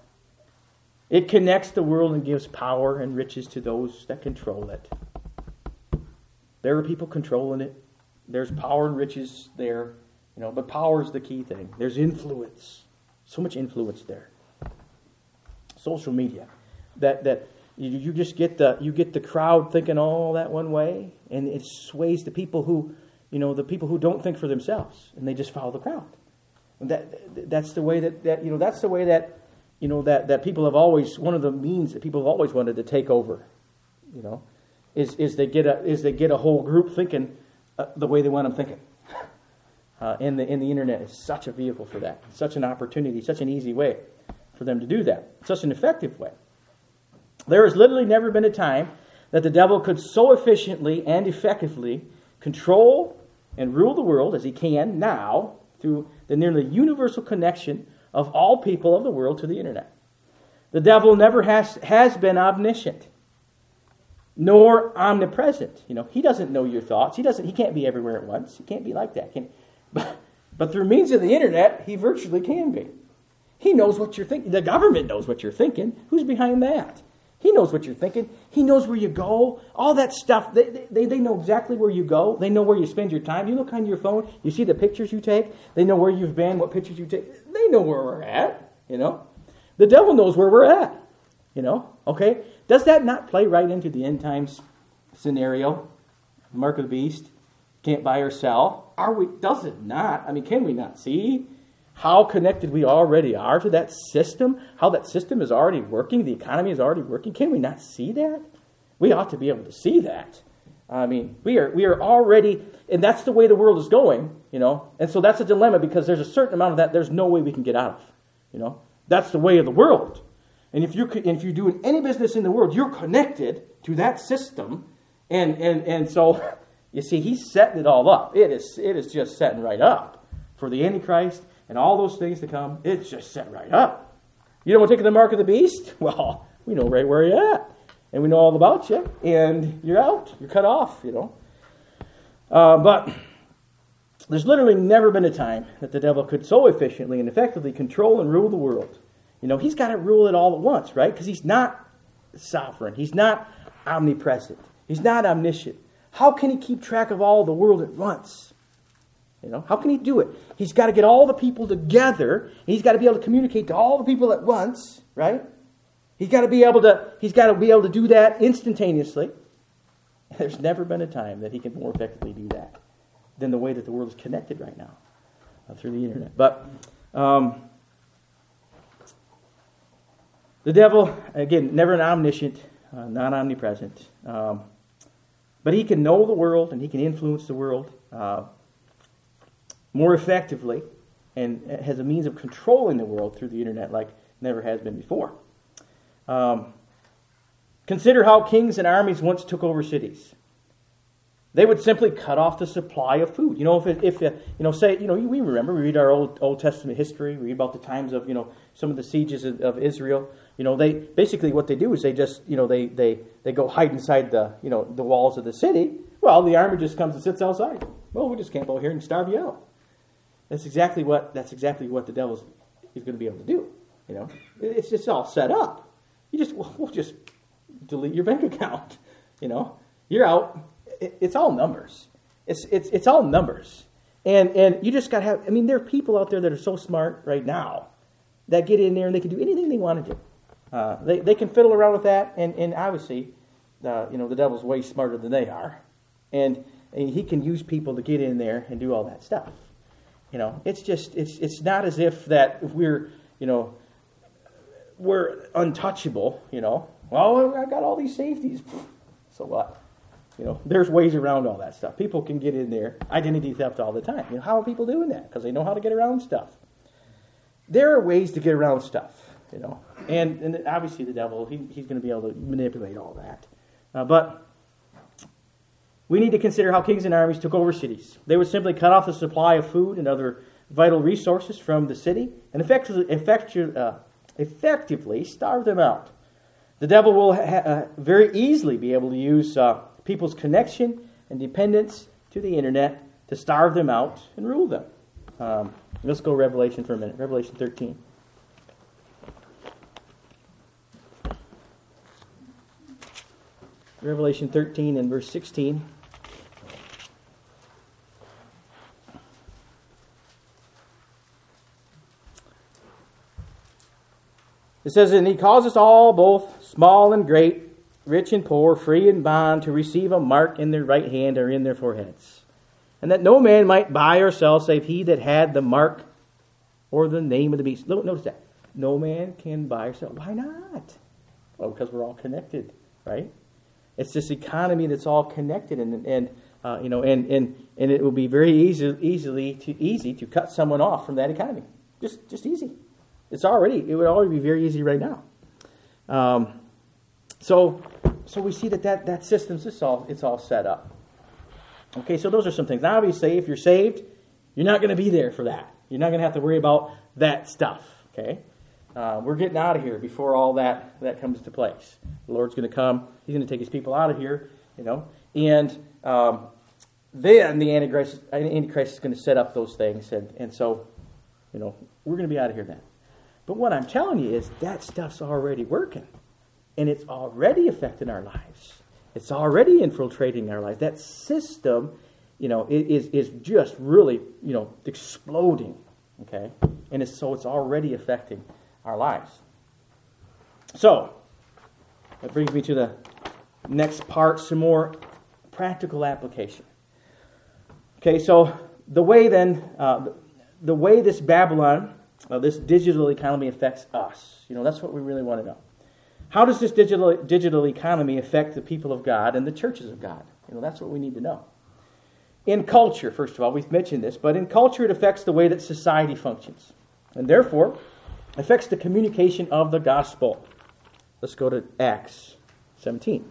It connects the world and gives power and riches to those that control it. There are people controlling it. There's power and riches there, you know, but power is the key thing. There's influence. So much influence there. Social media. That that you, you just get the you get the crowd thinking all that one way, and it sways the people who, you know, the people who don't think for themselves, and they just follow the crowd. That that's the way that, that you know that's the way that you know that, that people have always one of the means that people have always wanted to take over, you know, is is they get a is they get a whole group thinking uh, the way they want them thinking. Uh, and the and the internet is such a vehicle for that, such an opportunity, such an easy way for them to do that, such an effective way. There has literally never been a time that the devil could so efficiently and effectively control and rule the world as he can now, through the nearly universal connection of all people of the world to the internet. The devil never has has been omniscient, nor omnipresent. You know, he doesn't know your thoughts. He doesn't. He can't be everywhere at once. He can't be like that. Can, but, but through means of the internet, he virtually can be. He knows what you're thinking. The government knows what you're thinking. Who's behind that? He knows what you're thinking. He knows where you go. All that stuff. They, they, they know exactly where you go. They know where you spend your time. You look on your phone. You see the pictures you take. They know where you've been, what pictures you take. They know where we're at, you know. The devil knows where we're at, you know. Okay? Does that not play right into the end times scenario? Mark of the beast. Can't buy or sell. Are we? Does it not? I mean, can we not see how connected we already are to that system? How that system is already working? The economy is already working? Can we not see that? We ought to be able to see that. I mean, we are we are already, and that's the way the world is going, you know. And so that's a dilemma, because there's a certain amount of that there's no way we can get out of, you know. That's the way of the world. And if you're if you're doing any business in the world, you're connected to that system, and and and so you see, he's setting it all up. It is it is just setting right up for the Antichrist and all those things to come. It's just set right up. You don't want to take the mark of the beast? Well, we know right where you're at. And we know all about you. And you're out. You're cut off, you know. Uh, but there's literally never been a time that the devil could so efficiently and effectively control and rule the world. You know, he's got to rule it all at once, right? Because he's not sovereign. He's not omnipresent. He's not omniscient. How can he keep track of all the world at once? You know, how can he do it? He's got to get all the people together. And he's got to be able to communicate to all the people at once, right? He's got to be able to. He's got to be able to do that instantaneously. There's never been a time that he can more effectively do that than the way that the world is connected right now uh, through the internet. But um, the devil, again, never an omniscient, uh, not omnipresent. Um, But he can know the world and he can influence the world uh, more effectively and has a means of controlling the world through the internet like never has been before. Um, consider how kings and armies once took over cities. They would simply cut off the supply of food. You know, if, if you know, say, you know, we remember, we read our Old Old Testament history, we read about the times of, you know, some of the sieges of, of Israel. You know, they basically what they do is they just, you know, they, they, they go hide inside the, you know, the walls of the city. Well, the army just comes and sits outside. Well, we just camp out here and starve you out. That's exactly what that's exactly what the devil is going to be able to do. You know, it's just all set up. You just we'll just delete your bank account. You know, you're out. It's all numbers. It's it's it's all numbers, and and you just got to have. I mean, there are people out there that are so smart right now that get in there and they can do anything they want to do. Uh, they they can fiddle around with that, and and obviously, uh, you know, the devil's way smarter than they are, and, and he can use people to get in there and do all that stuff. You know, it's just it's it's not as if that we're you know we're untouchable. You know, well, I got all these safeties, so what? You know, there's ways around all that stuff. People can get in there, identity theft all the time. You know, how are people doing that? Because they know how to get around stuff. There are ways to get around stuff, you know. And, and obviously the devil, he, he's going to be able to manipulate all that. Uh, but we need to consider how kings and armies took over cities. They would simply cut off the supply of food and other vital resources from the city and effectively, effectu- uh, effectively starve them out. The devil will ha- uh, very easily be able to use uh, people's connection and dependence to the internet to starve them out and rule them. Um, let's go Revelation for a minute. Revelation thirteen. Revelation thirteen and verse sixteen. It says, and he calls us all, both small and great, rich and poor, free and bond, to receive a mark in their right hand or in their foreheads. And that no man might buy or sell save he that had the mark or the name of the beast. Notice that. No man can buy or sell. Why not? Well, because we're all connected, right? It's this economy that's all connected, and and uh, you know, and, and and it will be very easy, easily to easy to cut someone off from that economy. Just just easy. It's already it would already be very easy right now. Um, so so we see that that that system's it's all it's all set up. Okay, so those are some things. Now, obviously, if you're saved, you're not going to be there for that. You're not going to have to worry about that stuff. Okay, uh, we're getting out of here before all that that comes into place. The Lord's going to come. He's going to take His people out of here. You know, and um, then the Antichrist, Antichrist is going to set up those things, and and so, you know, we're going to be out of here then. But what I'm telling you is that stuff's already working, and it's already affecting our lives. It's already infiltrating our lives. That system, you know, is is just really, you know, exploding. Okay, and it's, so it's already affecting our lives. So that brings me to the next part, some more practical application. Okay, so the way then, uh, the way this Babylon, uh, this digital economy affects us, you know, that's what we really want to know. How does this digital digital economy affect the people of God and the churches of God? You know, that's what we need to know. In culture, first of all, we've mentioned this, but in culture it affects the way that society functions, and therefore affects the communication of the gospel. Let's go to Acts seventeen.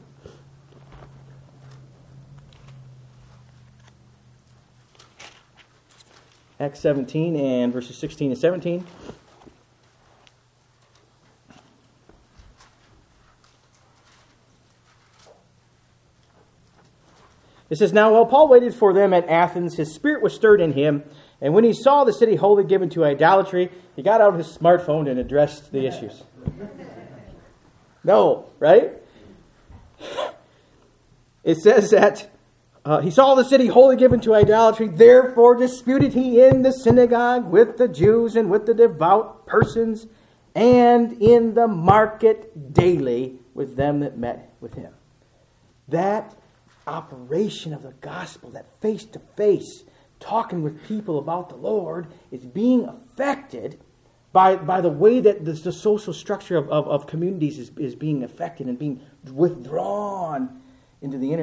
Acts seventeen and verses sixteen and seventeen. It says, now while Paul waited for them at Athens, his spirit was stirred in him, and when he saw the city wholly given to idolatry, he got out his smartphone and addressed the issues. No, right? It says that uh, he saw the city wholly given to idolatry, therefore disputed he in the synagogue with the Jews and with the devout persons, and in the market daily with them that met with him. That operation of the gospel, that face-to-face talking with people about the Lord, is being affected by, by the way that the, the social structure of, of, of communities is, is being affected and being withdrawn into the internet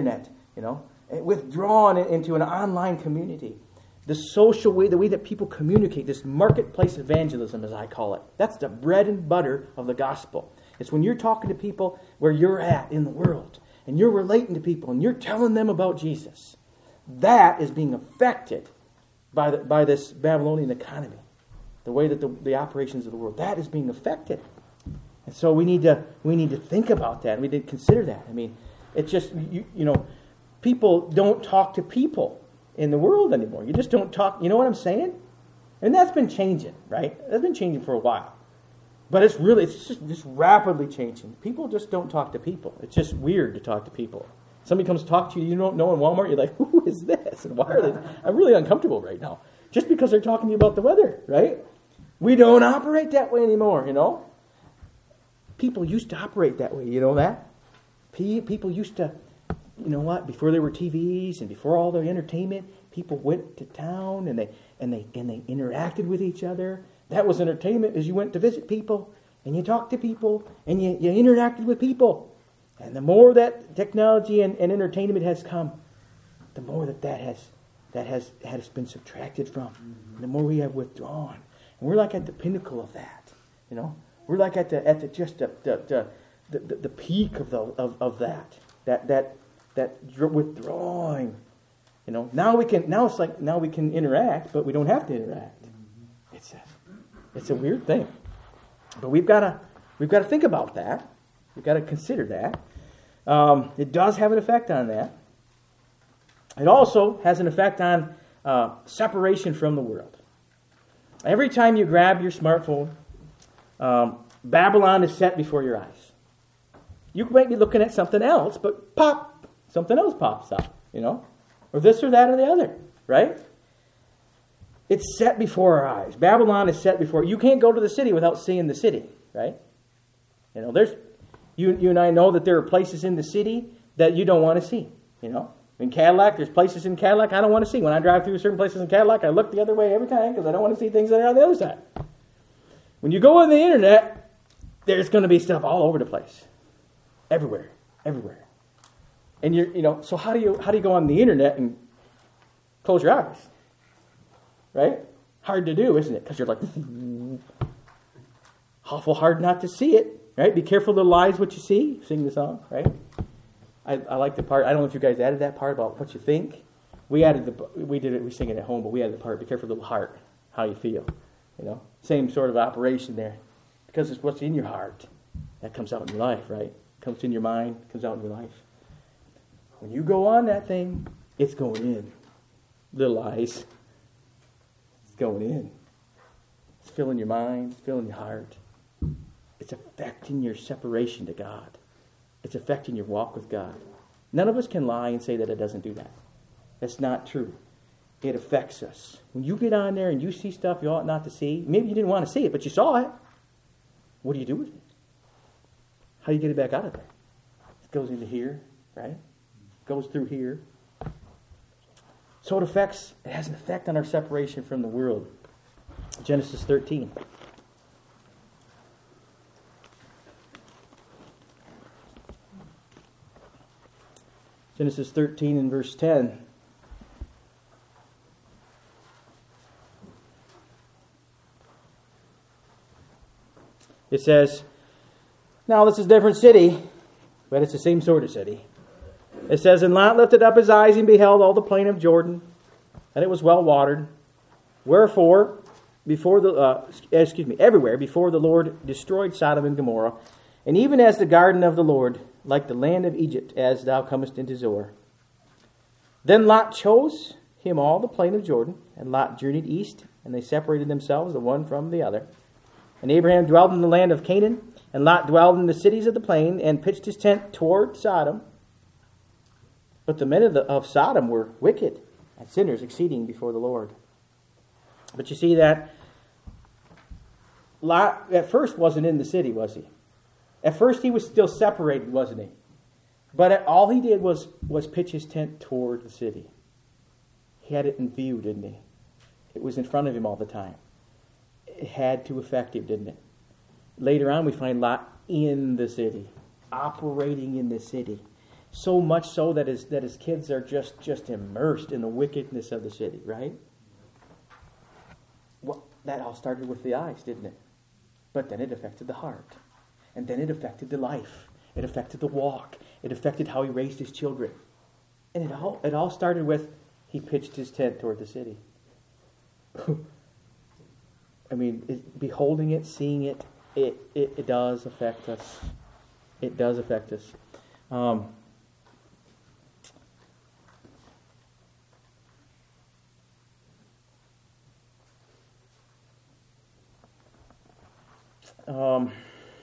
you know, and withdrawn into an online community. The social way, the way that people communicate, this marketplace evangelism, as I call it. That's the bread and butter of the gospel. It's when you're talking to people where you're at in the world, and you're relating to people, and you're telling them about Jesus. That is being affected by the, by this Babylonian economy. The way that the, the operations of the world, that is being affected. And so we need to we need to think about that. We need to consider that. I mean, it's just, you, you know, people don't talk to people in the world anymore. You just don't talk, you know what I'm saying? And that's been changing, right? That's been changing for a while. But it's really, it's just, just rapidly changing. People just don't talk to people. It's just weird to talk to people. Somebody comes to talk to you, you don't know in Walmart, you're like, who is this? And why are they? I'm really uncomfortable right now. Just because they're talking to you about the weather, right? We don't operate that way anymore, you know? People used to operate that way, you know that? People used to, you know what, before there were T Vs and before all the entertainment, people went to town and they and they and they interacted with each other. That was entertainment, as you went to visit people and you talked to people and you, you interacted with people. And the more that technology and, and entertainment has come, the more that that has that has has been subtracted from. Mm-hmm. The more we have withdrawn. And we're like at the pinnacle of that, you know. We're like at the at the just the the the, the, the peak of the of, of that that that that withdrawing, you know. Now we can now it's like now we can interact, but we don't have to interact. Mm-hmm. It's a it's a weird thing, but we've got to we've got to think about that. We've got to consider that. Um, it does have an effect on that. It also has an effect on uh, separation from the world. Every time you grab your smartphone, um, Babylon is set before your eyes. You might be looking at something else, but pop, something else pops up, you know, or this or that or the other, right? It's set before our eyes. Babylon is set before. You can't go to the city without seeing the city, right? You know, there's you you and I know that there are places in the city that you don't want to see, you know. In Cadillac, there's places in Cadillac I don't want to see. When I drive through certain places in Cadillac, I look the other way every time because I don't want to see things that are on the other side. When you go on the internet, there's going to be stuff all over the place, everywhere, everywhere. And you're, you know, so how do you how do you go on the internet and close your eyes, right? Hard to do, isn't it? Because you're like, awful hard not to see it, right? Be careful of the lies what you see. Sing the song, right? I, I like the part. I don't know if you guys added that part about what you think. We added the. We did it. We sing it at home, but we added the part. Be careful of the heart, how you feel. You know, same sort of operation there, because it's what's in your heart that comes out in your life, right? Comes in your mind, comes out in your life. When you go on that thing, it's going in. Little lies. It's going in. It's filling your mind. It's filling your heart. It's affecting your separation to God. It's affecting your walk with God. None of us can lie and say that it doesn't do that. That's not true. It affects us. When you get on there and you see stuff you ought not to see, maybe you didn't want to see it, but you saw it. What do you do with it? How do you get it back out of there? It goes into here, right? It goes through here. So it affects, it has an effect on our separation from the world. Genesis thirteen. Genesis thirteen and verse ten. It says, now this is a different city, but it's the same sort of city. It says, and Lot lifted up his eyes and beheld all the plain of Jordan, and it was well watered. Wherefore, before the uh, excuse me, everywhere before the Lord destroyed Sodom and Gomorrah, and even as the garden of the Lord, like the land of Egypt, as thou comest into Zoar. Then Lot chose him all the plain of Jordan, and Lot journeyed east, and they separated themselves the one from the other. And Abraham dwelled in the land of Canaan, and Lot dwelled in the cities of the plain, and pitched his tent toward Sodom. But the men of, the, of Sodom were wicked, and sinners exceeding before the Lord. But you see that Lot at first wasn't in the city, was he? At first he was still separated, wasn't he? But all he did was, was pitch his tent toward the city. He had it in view, didn't he? It was in front of him all the time. It had to affect him, didn't it? Later on we find Lot in the city, operating in the city. So much so that his, that his kids are just, just immersed in the wickedness of the city, right? Well, that all started with the eyes, didn't it? But then it affected the heart. And then it affected the life. It affected the walk. It affected how he raised his children. And it all, it all started with, he pitched his tent toward the city. I mean, it, beholding it, seeing it, it, it, it does affect us. It does affect us. Um, um,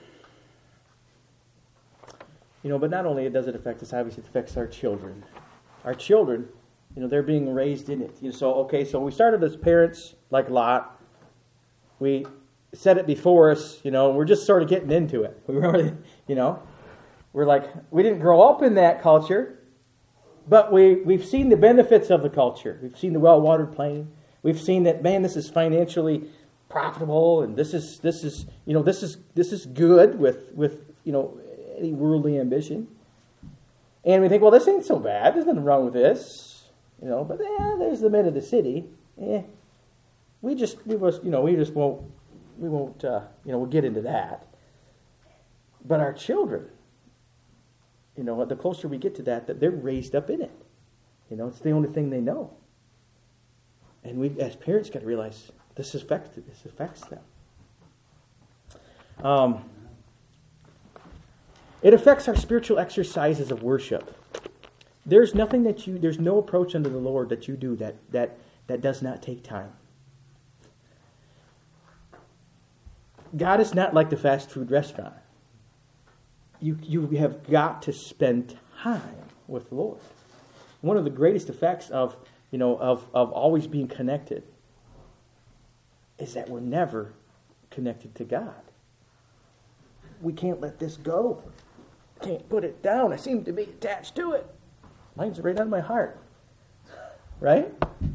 you know, but not only does it affect us, obviously it affects our children. Our children, you know, they're being raised in it. You know, so, okay, so we started as parents like Lot. We said it before us, you know, we're just sort of getting into it. We remember, you know, we're like, we didn't grow up in that culture, but we, we've seen the benefits of the culture. We've seen the well-watered plain. We've seen that, man, this is financially profitable, and this is, this is, you know, this is, this is good with, with, you know, any worldly ambition. And we think, well, this ain't so bad. There's nothing wrong with this, you know, but yeah, there's the men of the city. Eh, we just, we was, you know, we just won't, we won't, uh, you know, we'll get into that. But our children, you know, the closer we get to that, that they're raised up in it. You know, it's the only thing they know. And we, as parents, got to realize this affects this affects them. Um, it affects our spiritual exercises of worship. There's nothing that you, there's no approach unto the Lord that you do that that that does not take time. God is not like the fast food restaurant. You you have got to spend time with the Lord. One of the greatest effects of, you know, of, of always being connected is that we're never connected to God. We can't let this go. Can't put it down. I seem to be attached to it. Mine's right on my heart. Right?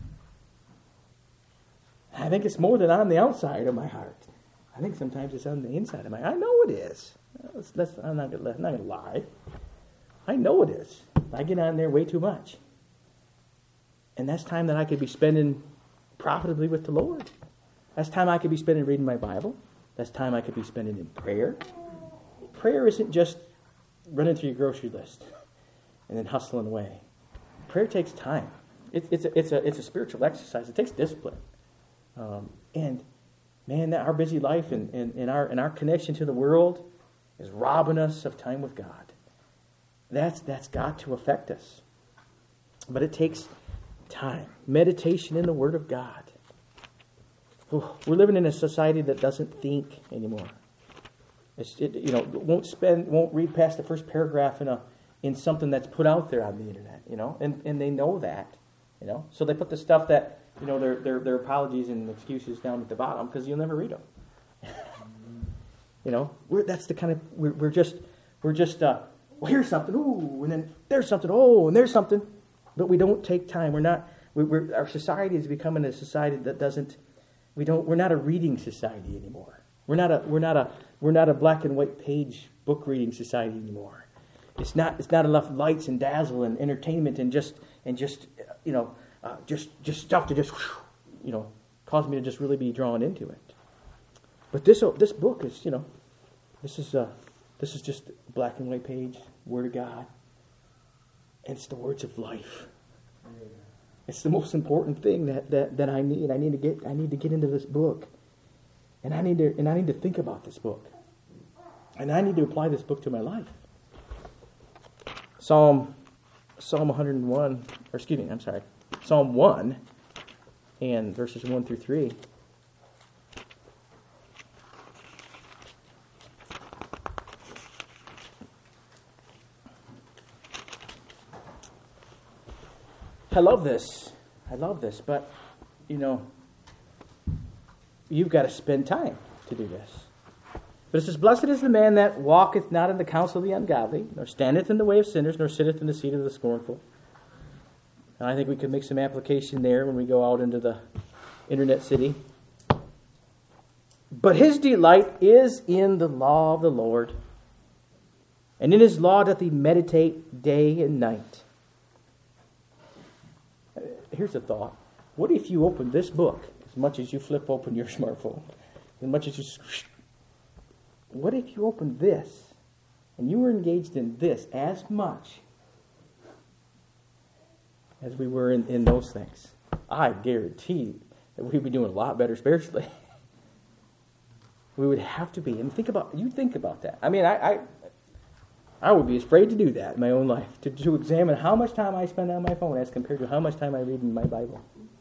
I think it's more than on the outside of my heart. I think sometimes it's on the inside of my heart. I know it is. Let's, let's, I'm not going to lie. I know it is. I get on there way too much. And that's time that I could be spending profitably with the Lord. That's time I could be spending reading my Bible. That's time I could be spending in prayer. Prayer isn't just running through your grocery list and then hustling away. Prayer takes time. It, it's, a, it's, a, it's a spiritual exercise. It takes discipline. Um, and, man, our busy life and, and, and, our, and our connection to the world is robbing us of time with God. That's, that's got to affect us. But it takes time. Meditation in the Word of God. Oh, we're living in a society that doesn't think anymore. It's, it, you know, won't spend, won't read past the first paragraph in a in something that's put out there on the internet. You know, and, and they know that. You know, so they put the stuff that, you know, their their their apologies and excuses down at the bottom because you'll never read them. You know, we're that's the kind of we're, we're just we're just uh, well, here's something, ooh, and then there's something, oh, and there's something, but we don't take time. We're not. We, we're our society is becoming a society that doesn't. We don't. We're not a reading society anymore. We're not a. We're not a. We're not a black and white page book reading society anymore. It's not. It's not enough lights and dazzle and entertainment and just and just you know uh, just just stuff to just you know cause me to just really be drawn into it. But this this book is you know this is uh this is just a black and white page Word of God. And it's the words of life. It's the most important thing that, that, that I need. I need to get. I need to get into this book, and I need to. And I need to think about this book, and I need to apply this book to my life. Psalm, Psalm one hundred one, or excuse me, I'm sorry, Psalm one, and verses one through three. I love this. I love this. But, you know, you've got to spend time to do this. But it says, blessed is the man that walketh not in the counsel of the ungodly, nor standeth in the way of sinners, nor sitteth in the seat of the scornful. And I think we could make some application there when we go out into the internet city. But his delight is in the law of the Lord. And in his law doth he meditate day and night. Here's a thought. What if you open this book as much as you flip open your smartphone? As much as you... What if you opened this and you were engaged in this as much as we were in, in those things? I guarantee that we'd be doing a lot better spiritually. We would have to be. And think about, you think about that. I mean, I, I I would be afraid to do that in my own life, to, to examine how much time I spend on my phone as compared to how much time I read in my Bible.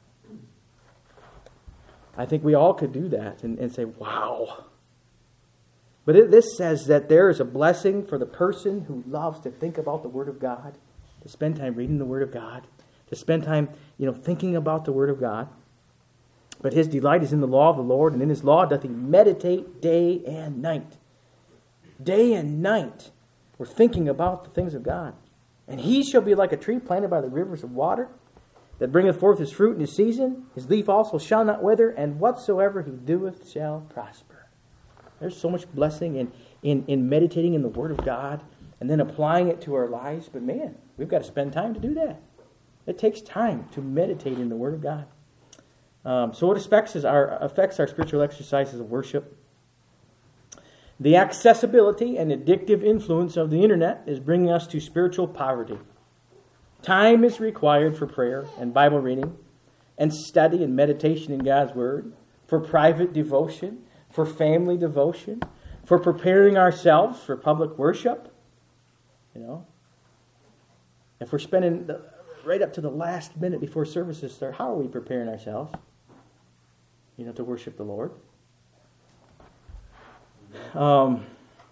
I think we all could do that and, and say, wow. But it, this says that there is a blessing for the person who loves to think about the Word of God, to spend time reading the Word of God, to spend time, you know, thinking about the Word of God. But his delight is in the law of the Lord, and in his law doth he meditate day and night. Day and night, we're thinking about the things of God. And he shall be like a tree planted by the rivers of water, that bringeth forth his fruit in his season. His leaf also shall not wither, and whatsoever he doeth shall prosper. There's so much blessing in, in, in meditating in the Word of God and then applying it to our lives. But man, we've got to spend time to do that. It takes time to meditate in the Word of God. Um, so it affects our, affects our spiritual exercises of worship. The accessibility and addictive influence of the internet is bringing us to spiritual poverty. Time is required for prayer and Bible reading and study and meditation in God's Word, for private devotion, for family devotion, for preparing ourselves for public worship. You know, if we're spending the, right up to the last minute before services start, how are we preparing ourselves, you know, to worship the Lord? Um,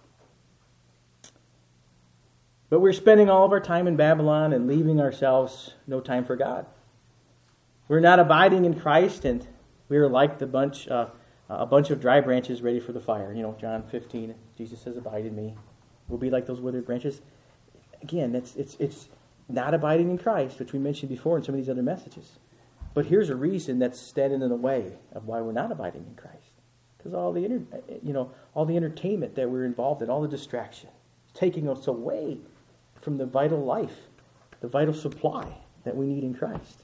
but we're spending all of our time in Babylon and leaving ourselves no time for God. We're not abiding in Christ, and we are like the bunch, uh, a bunch of dry branches ready for the fire. You know, John fifteen, Jesus says, "Abide in me." We'll be like those withered branches. Again, it's it's it's not abiding in Christ, which we mentioned before in some of these other messages. But here's a reason that's standing in the way of why we're not abiding in Christ. Because all the inter, you know, all the entertainment that we're involved in, all the distraction, is taking us away from the vital life, the vital supply that we need in Christ.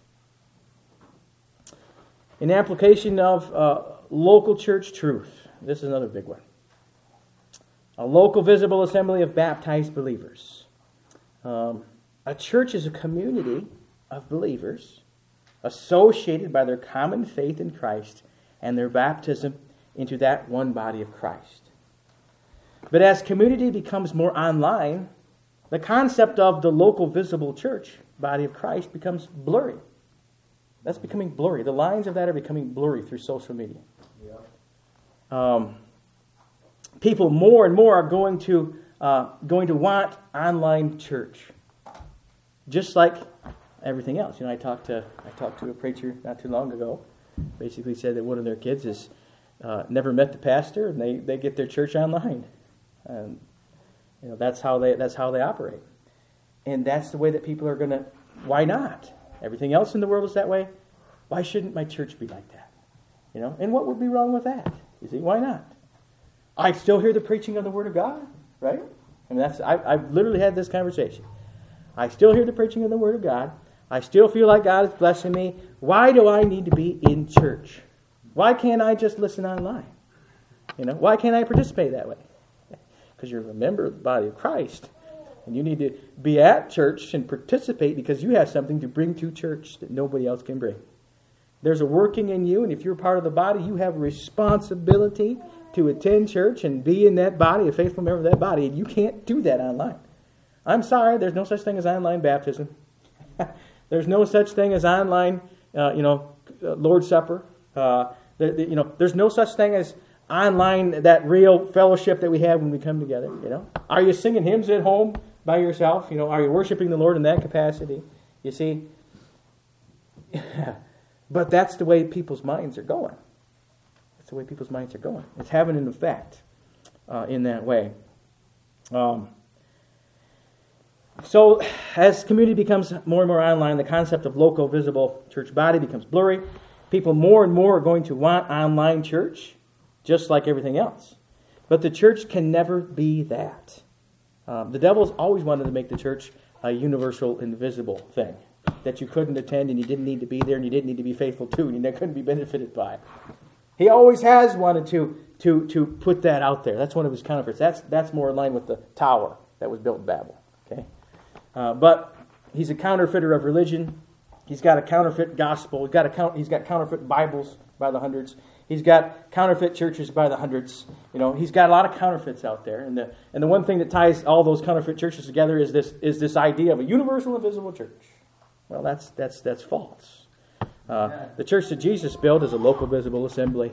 In application of uh, local church truth, this is another big one. A local visible assembly of baptized believers. Um, a church is a community of believers associated by their common faith in Christ and their baptism into that one body of Christ. But as community becomes more online, the concept of the local visible church, body of Christ, becomes blurry. That's becoming blurry. The lines of that are becoming blurry through social media. Yeah. Um, people more and more are going to uh, going to want online church, just like everything else. You know, I talked to I talked to a preacher not too long ago. Basically, said that one of their kids is uh, never met the pastor, and they, they get their church online, and you know that's how they that's how they operate, and that's the way that people are going to. Why not? Everything else in the world is that way. Why shouldn't my church be like that? You know, and what would be wrong with that? You see, why not? I still hear the preaching of the Word of God, right? I mean, that's I, I've literally had this conversation. I still hear the preaching of the Word of God. I still feel like God is blessing me. Why do I need to be in church? Why can't I just listen online? You know, why can't I participate that way? Because you're a member of the body of Christ. And you need to be at church and participate because you have something to bring to church that nobody else can bring. There's a working in you, and if you're part of the body, you have a responsibility to attend church and be in that body, a faithful member of that body, and you can't do that online. I'm sorry, there's no such thing as online baptism. There's no such thing as online, uh, you know, Lord's Supper. Uh, the, the, you know, there's no such thing as online, that real fellowship that we have when we come together. You know, are you singing hymns at home by yourself? You know, are you worshiping the Lord in that capacity? You see, but that's the way people's minds are going. That's the way people's minds are going. It's having an effect uh, in that way. Um, So, as community becomes more and more online, the concept of local visible church body becomes blurry. People more and more are going to want online church, just like everything else. But the church can never be that. Um, the devil's always wanted to make the church a universal, invisible thing that you couldn't attend and you didn't need to be there and you didn't need to be faithful to and you couldn't be benefited by. He always has wanted to to to put that out there. That's one of his counterfeits. That's that's more in line with the tower that was built in Babel. Okay, uh, but he's a counterfeiter of religion. He's got a counterfeit gospel. He's got a count. He's got counterfeit Bibles by the hundreds. He's got counterfeit churches by the hundreds. You know, he's got a lot of counterfeits out there. And the and the one thing that ties all those counterfeit churches together is this is this idea of a universal, invisible church. Well, that's that's that's false. Uh, the church that Jesus built is a local, visible assembly,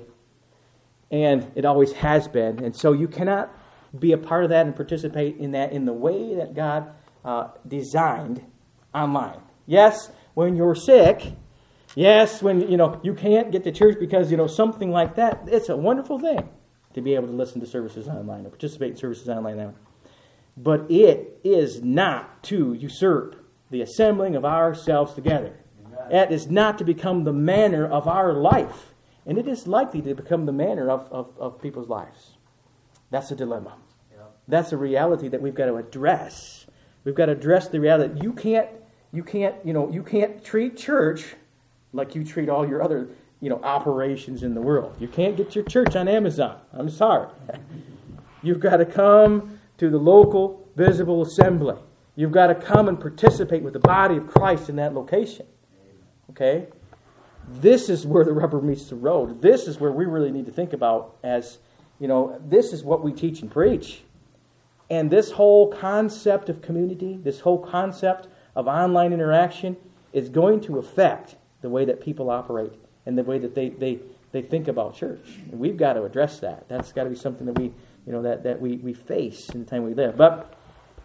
and it always has been. And so you cannot be a part of that and participate in that in the way that God uh, designed online. Yes, when you're sick. Yes, when you know you can't get to church because you know something like that. It's a wonderful thing to be able to listen to services online or participate in services online now. But it is not to usurp the assembling of ourselves together. That is not to become the manner of our life. And it is likely to become the manner of, of, of people's lives. That's a dilemma. Yeah. That's a reality that we've got to address. We've got to address the reality that you can't, you can't, you know, you can't treat church like you treat all your other, you know, operations in the world. You can't get your church on Amazon. I'm sorry. You've got to come to the local, visible assembly. You've got to come and participate with the body of Christ in that location. Okay? This is where the rubber meets the road. This is where we really need to think about as, you know, this is what we teach and preach. And this whole concept of community, this whole concept of online interaction is going to affect the way that people operate and the way that they, they, they think about church. And we've got to address that. That's got to be something that we, you know, that, that we, we face in the time we live. But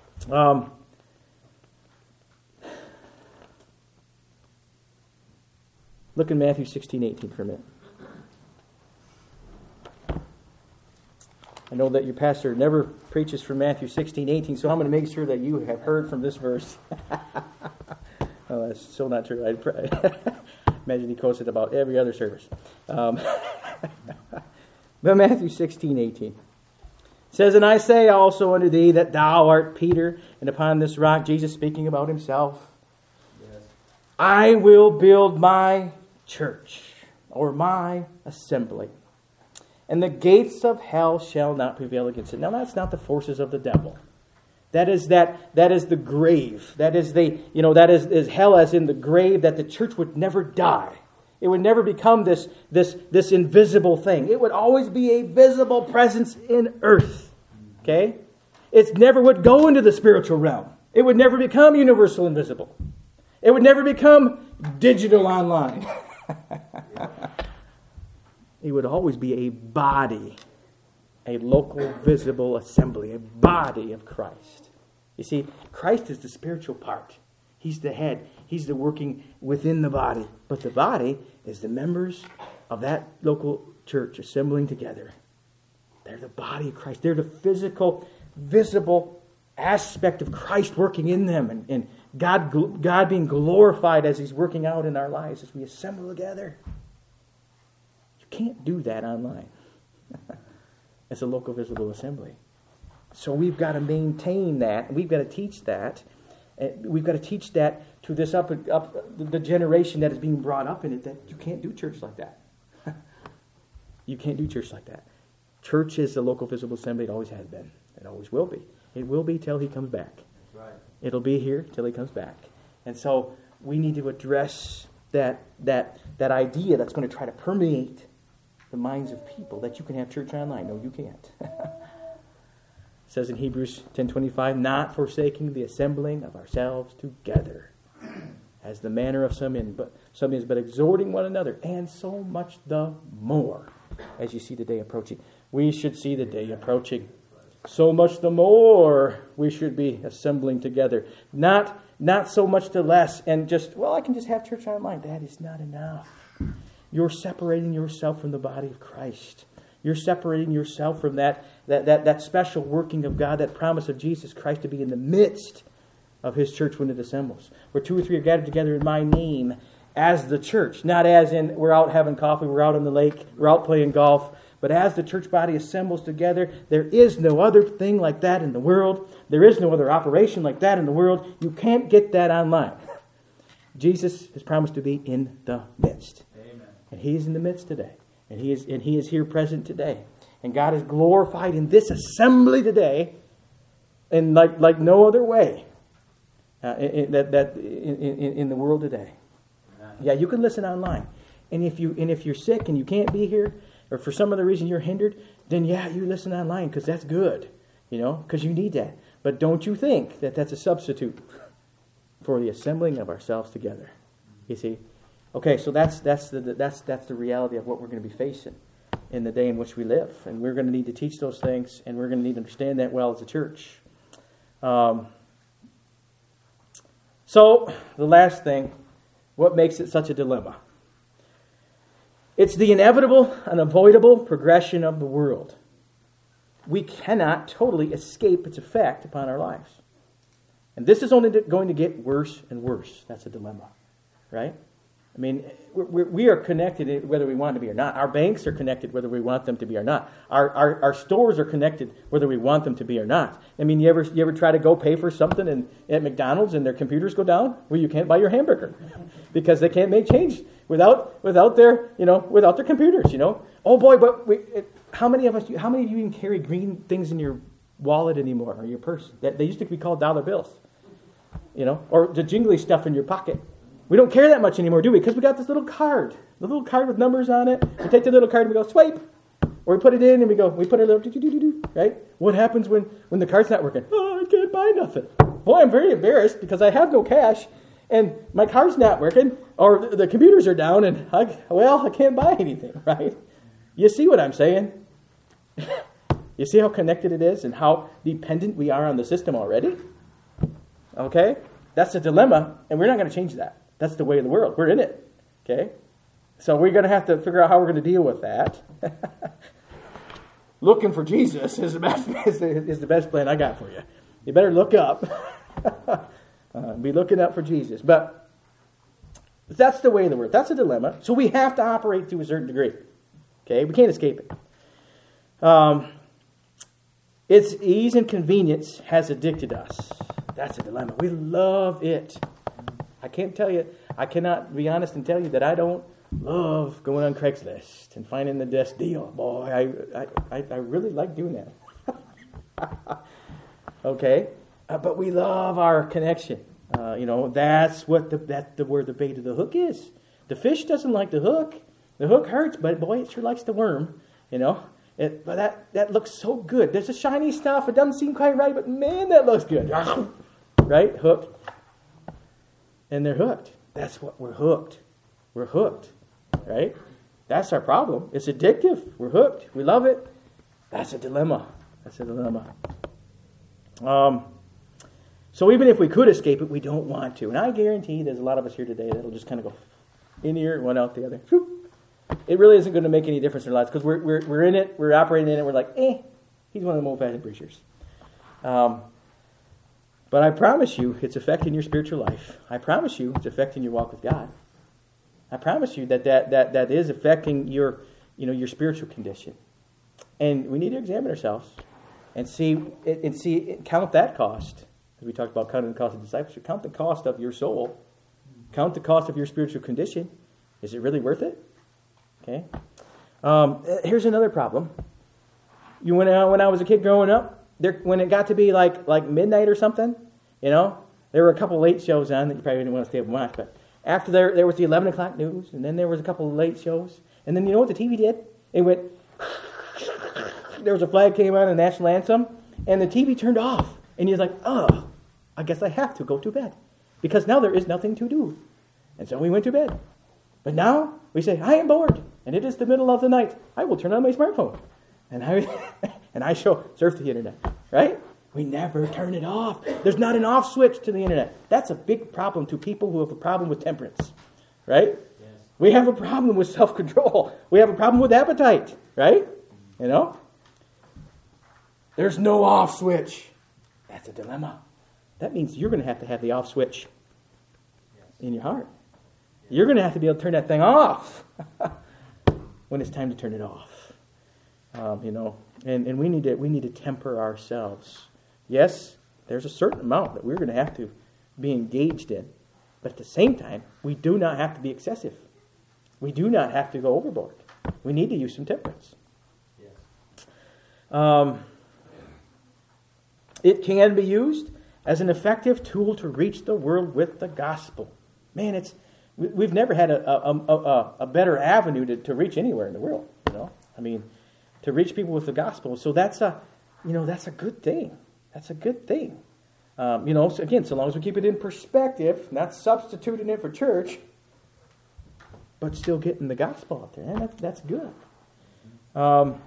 um look in Matthew sixteen eighteen for a minute. I know that your pastor never preaches from Matthew sixteen eighteen, so I'm going to make sure that you have heard from this verse. Oh, that's so not true. I'd pray. Imagine he quotes it about every other service. Um, but Matthew sixteen eighteen says, "And I say also unto thee that thou art Peter, and upon this rock," Jesus speaking about himself, yes, "I will build my church," or my assembly, "and the gates of hell shall not prevail against it." Now that's not the forces of the devil. That is that that is the grave. That is the you know that is, is hell as in the grave, that the church would never die. It would never become this this this invisible thing. It would always be a visible presence in earth. Okay? It never would go into the spiritual realm. It would never become universal invisible. It would never become digital online. It would always be a body, a local, visible assembly, a body of Christ. You see, Christ is the spiritual part. He's the head. He's the working within the body. But the body is the members of that local church assembling together. They're the body of Christ. They're the physical, visible aspect of Christ working in them, and, and God, God being glorified as He's working out in our lives as we assemble together. You can't do that online. It's a local visible assembly. So we've got to maintain that. We've got to teach that. We've got to teach that to this up, up the generation that is being brought up in it, that you can't do church like that. You can't do church like that. Church is the local visible assembly. It always has been. It always will be. It will be till He comes back. That's right. It'll be here till He comes back. And so we need to address that that that idea that's going to try to permeate the minds of people, that you can have church online. No, you can't. It says in Hebrews ten twenty-five, "Not forsaking the assembling of ourselves together, as the manner of some in, but some is, but exhorting one another, and so much the more, as you see the day approaching." We should see the day approaching. So much the more we should be assembling together. Not, not so much the less, and just, well, I can just have church online. That is not enough. You're separating yourself from the body of Christ. You're separating yourself from that, that, that, that special working of God, that promise of Jesus Christ to be in the midst of His church when it assembles. Where two or three are gathered together in my name as the church. Not as in we're out having coffee, we're out on the lake, we're out playing golf, But as the church body assembles together, there is no other thing like that in the world. There is no other operation like that in the world. You can't get that online. Jesus has promised to be in the midst. Amen. And He is in the midst today. And He is and He is here present today. And God is glorified in this assembly today in like, like no other way uh, in, that, that in, in, in the world today. Amen. Yeah, you can listen online. And if you and if you're sick and you can't be here, or for some other reason you're hindered, then yeah, you listen online because that's good, you know, because you need that. But don't you think that that's a substitute for the assembling of ourselves together? You see, okay, so that's that's the that's that's the reality of what we're going to be facing in the day in which we live, and we're going to need to teach those things, and we're going to need to understand that well as a church. Um, so the last thing, what makes it such a dilemma? It's the inevitable, unavoidable progression of the world. We cannot totally escape its effect upon our lives. And this is only going to get worse and worse. That's a dilemma, right? I mean, we're, we are connected whether we want to be or not. Our banks are connected whether we want them to be or not. Our, our our stores are connected whether we want them to be or not. I mean, you ever you ever try to go pay for something in, at McDonald's and their computers go down? Well, you can't buy your hamburger because they can't make change without without their you know without their computers. You know. Oh boy, but we, it, how many of us? How many of you even carry green things in your wallet anymore or your purse? That they used to be called dollar bills. You know, or the jingly stuff in your pocket. We don't care that much anymore, do we? Because we got this little card, the little card with numbers on it. We take the little card and we go swipe, or we put it in and we go, we put a little, do-do-do-do-do, right? What happens when, when the card's not working? Oh, I can't buy nothing. Boy, I'm very embarrassed because I have no cash and my card's not working, or the computers are down, and I, well, I can't buy anything, right? You see what I'm saying? You see how connected it is and how dependent we are on the system already? Okay? That's a dilemma, and we're not going to change that. That's the way of the world. We're in it. Okay? So we're going to have to figure out how we're going to deal with that. Looking for Jesus is the best is the, is the best plan I got for you. You better look up. uh, be looking up for Jesus. But that's the way of the world. That's a dilemma. So we have to operate to a certain degree. Okay? We can't escape it. Um, its ease and convenience has addicted us. That's a dilemma. We love it. I can't tell you, I cannot be honest and tell you that I don't love going on Craigslist and finding the best deal. Boy, I I, I really like doing that. Okay? Uh, but we love our connection. Uh, you know, that's what the that the where the bait of the hook is. The fish doesn't like the hook. The hook hurts, but boy, it sure likes the worm. You know? It, but that, that looks so good. There's a shiny stuff. It doesn't seem quite right, but man, that looks good. Right? Hooked. And they're hooked. That's what we're hooked. We're hooked. Right? That's our problem. It's addictive. We're hooked. We love it. That's a dilemma. That's a dilemma. Um, so even if we could escape it, we don't want to. And I guarantee there's a lot of us here today that'll just kind of go in here and one out the other. It really isn't going to make any difference in our lives because we're, we're, we're in it. We're operating in it. We're like, eh, he's one of them old-fashioned preachers. Um, But I promise you, it's affecting your spiritual life. I promise you, it's affecting your walk with God. I promise you that that, that, that is affecting your, you know, your spiritual condition. And we need to examine ourselves and see and see count that cost. As we talked about counting the cost of discipleship, count the cost of your soul. Count the cost of your spiritual condition. Is it really worth it? Okay. Um, here's another problem. You when I, when I was a kid growing up. There, when it got to be like like midnight or something, you know, there were a couple late shows on that you probably didn't want to stay up and watch. But after there, there was the eleven o'clock news, and then there was a couple of late shows, and then you know what the T V did? It went. There was a flag came on, a national anthem, and the T V turned off, and you're like, oh, I guess I have to go to bed because now there is nothing to do, and so we went to bed. But now we say, I am bored, and it is the middle of the night. I will turn on my smartphone. And I and I show surf the internet, right? We never turn it off. There's not an off switch to the internet. That's a big problem to people who have a problem with temperance, right? Yes. We have a problem with self-control. We have a problem with appetite, right? You know? There's no off switch. That's a dilemma. That means you're going to have to have the off switch yes. in your heart. Yes. You're going to have to be able to turn that thing off when it's time to turn it off. Um, you know, and, and we need to we need to temper ourselves. Yes, there's a certain amount that we're going to have to be engaged in, but at the same time, we do not have to be excessive. We do not have to go overboard. We need to use some temperance. Yes. Um, it can be used as an effective tool to reach the world with the gospel. Man, it's we, we've never had a a, a, a better avenue to, to reach anywhere in the world. You know, I mean, to reach people with the gospel. So that's a, you know, that's a good thing. That's a good thing. Um, you know, so again, so long as we keep it in perspective, not substituting it for church, but still getting the gospel out there. And that, that's good. Um,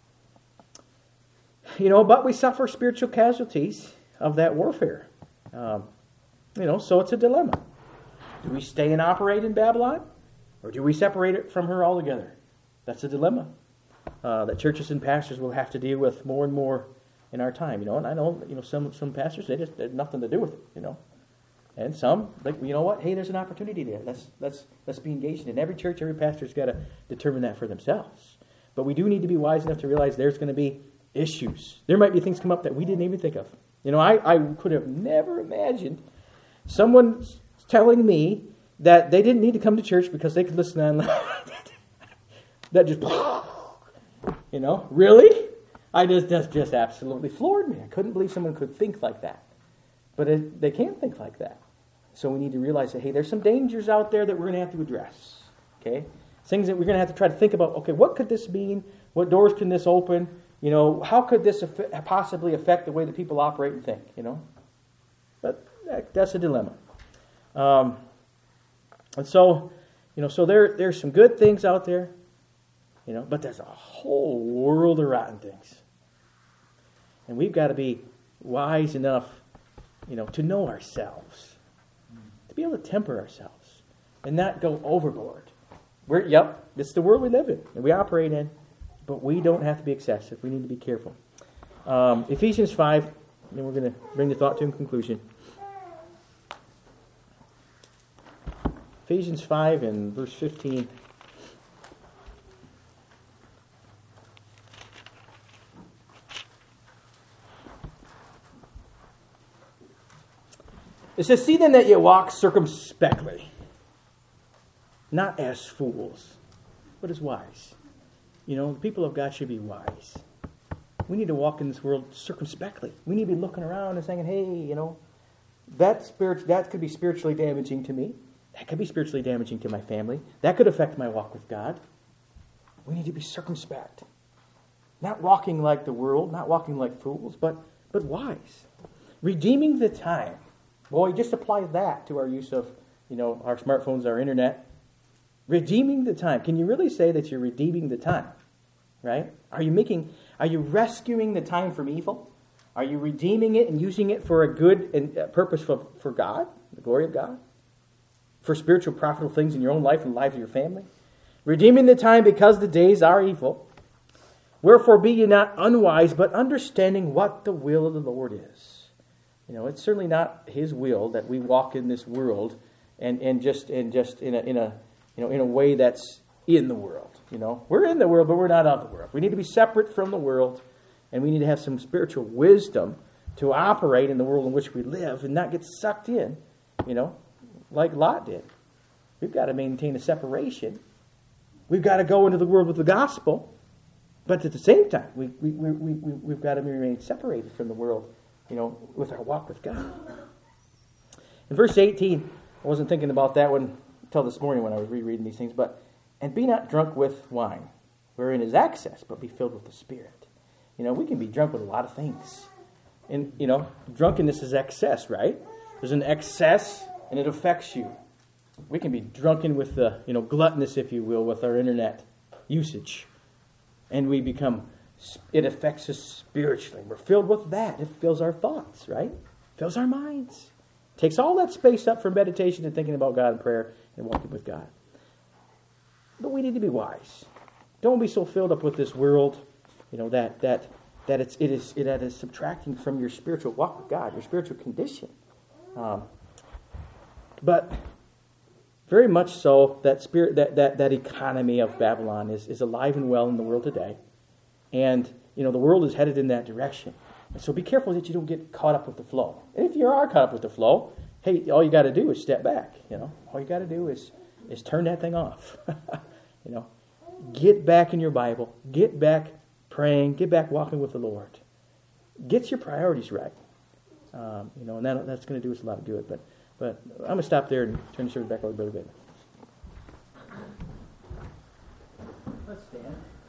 you know, but we suffer spiritual casualties of that warfare. Um, you know, so it's a dilemma. Do we stay and operate in Babylon? Or do we separate it from her altogether? That's a dilemma uh, that churches and pastors will have to deal with more and more in our time. You know, and I know, you know, some some pastors, they just they have nothing to do with it, you know. And some, like, you know what? Hey, there's an opportunity there. Let's let's let's be engaged in it. Every church, every pastor's got to determine that for themselves. But we do need to be wise enough to realize there's going to be issues. There might be things come up that we didn't even think of. You know, I, I could have never imagined someone telling me that they didn't need to come to church because they could listen online. That just, you know, really? I just, just just absolutely floored me. I couldn't believe someone could think like that. But it, they can't think like that. So we need to realize that, hey, there's some dangers out there that we're going to have to address. Okay? Things that we're going to have to try to think about, okay, what could this mean? What doors can this open? You know, how could this aff- possibly affect the way that people operate and think, you know? But that, that's a dilemma. Um, and so, you know, so there there's some good things out there, you know, but there's a whole world of rotten things. And we've got to be wise enough, you know, to know ourselves, to be able to temper ourselves and not go overboard. We're, yep, this is the world we live in and we operate in, but we don't have to be excessive. We need to be careful. Um, Ephesians five, and then we're going to bring the thought to a conclusion. Ephesians five and verse fifteen. It says, see then that you walk circumspectly, not as fools, but as wise. You know, the people of God should be wise. We need to walk in this world circumspectly. We need to be looking around and saying, hey, you know, that spirit, that could be spiritually damaging to me. That could be spiritually damaging to my family. That could affect my walk with God. We need to be circumspect. Not walking like the world, not walking like fools, but, but wise. Redeeming the time. Boy, just apply that to our use of, you know, our smartphones, our internet. Redeeming the time. Can you really say that you're redeeming the time? Right? Are you making, are you rescuing the time from evil? Are you redeeming it and using it for a good and uh, purpose for, for God, the glory of God? For spiritual profitable things in your own life and the lives of your family? Redeeming the time because the days are evil. Wherefore be ye not unwise, but understanding what the will of the Lord is. You know, it's certainly not His will that we walk in this world and, and just and just in a in a you know in a way that's in the world. You know, we're in the world, but we're not of the world. We need to be separate from the world, and we need to have some spiritual wisdom to operate in the world in which we live and not get sucked in. You know, like Lot did. We've got to maintain a separation. We've got to go into the world with the gospel, but at the same time, we we we, we we've got to remain separated from the world. You know, with our walk with God. In verse eighteen, I wasn't thinking about that one until this morning when I was rereading these things, but, and be not drunk with wine, wherein is excess, but be filled with the Spirit. You know, we can be drunk with a lot of things. And, you know, drunkenness is excess, right? There's an excess, and it affects you. We can be drunken with the, you know, gluttonous, if you will, with our internet usage. And we become... It affects us spiritually. We're filled with that. It fills our thoughts, right? Fills our minds. Takes all that space up for meditation and thinking about God and prayer and walking with God. But we need to be wise. Don't be so filled up with this world, you know, that that that it's it is it that is subtracting from your spiritual walk with God, your spiritual condition. Um, but very much so, that spirit, that that that economy of Babylon is is alive and well in the world today. And, you know, the world is headed in that direction. And so be careful that you don't get caught up with the flow. And if you are caught up with the flow, hey, all you got to do is step back. You know, all you got to do is is turn that thing off. You know, get back in your Bible. Get back praying. Get back walking with the Lord. Get your priorities right. Um, you know, and that, that's going to do us a lot of good. But but I'm going to stop there and turn the service back over to Brother Bailey. Let's stand.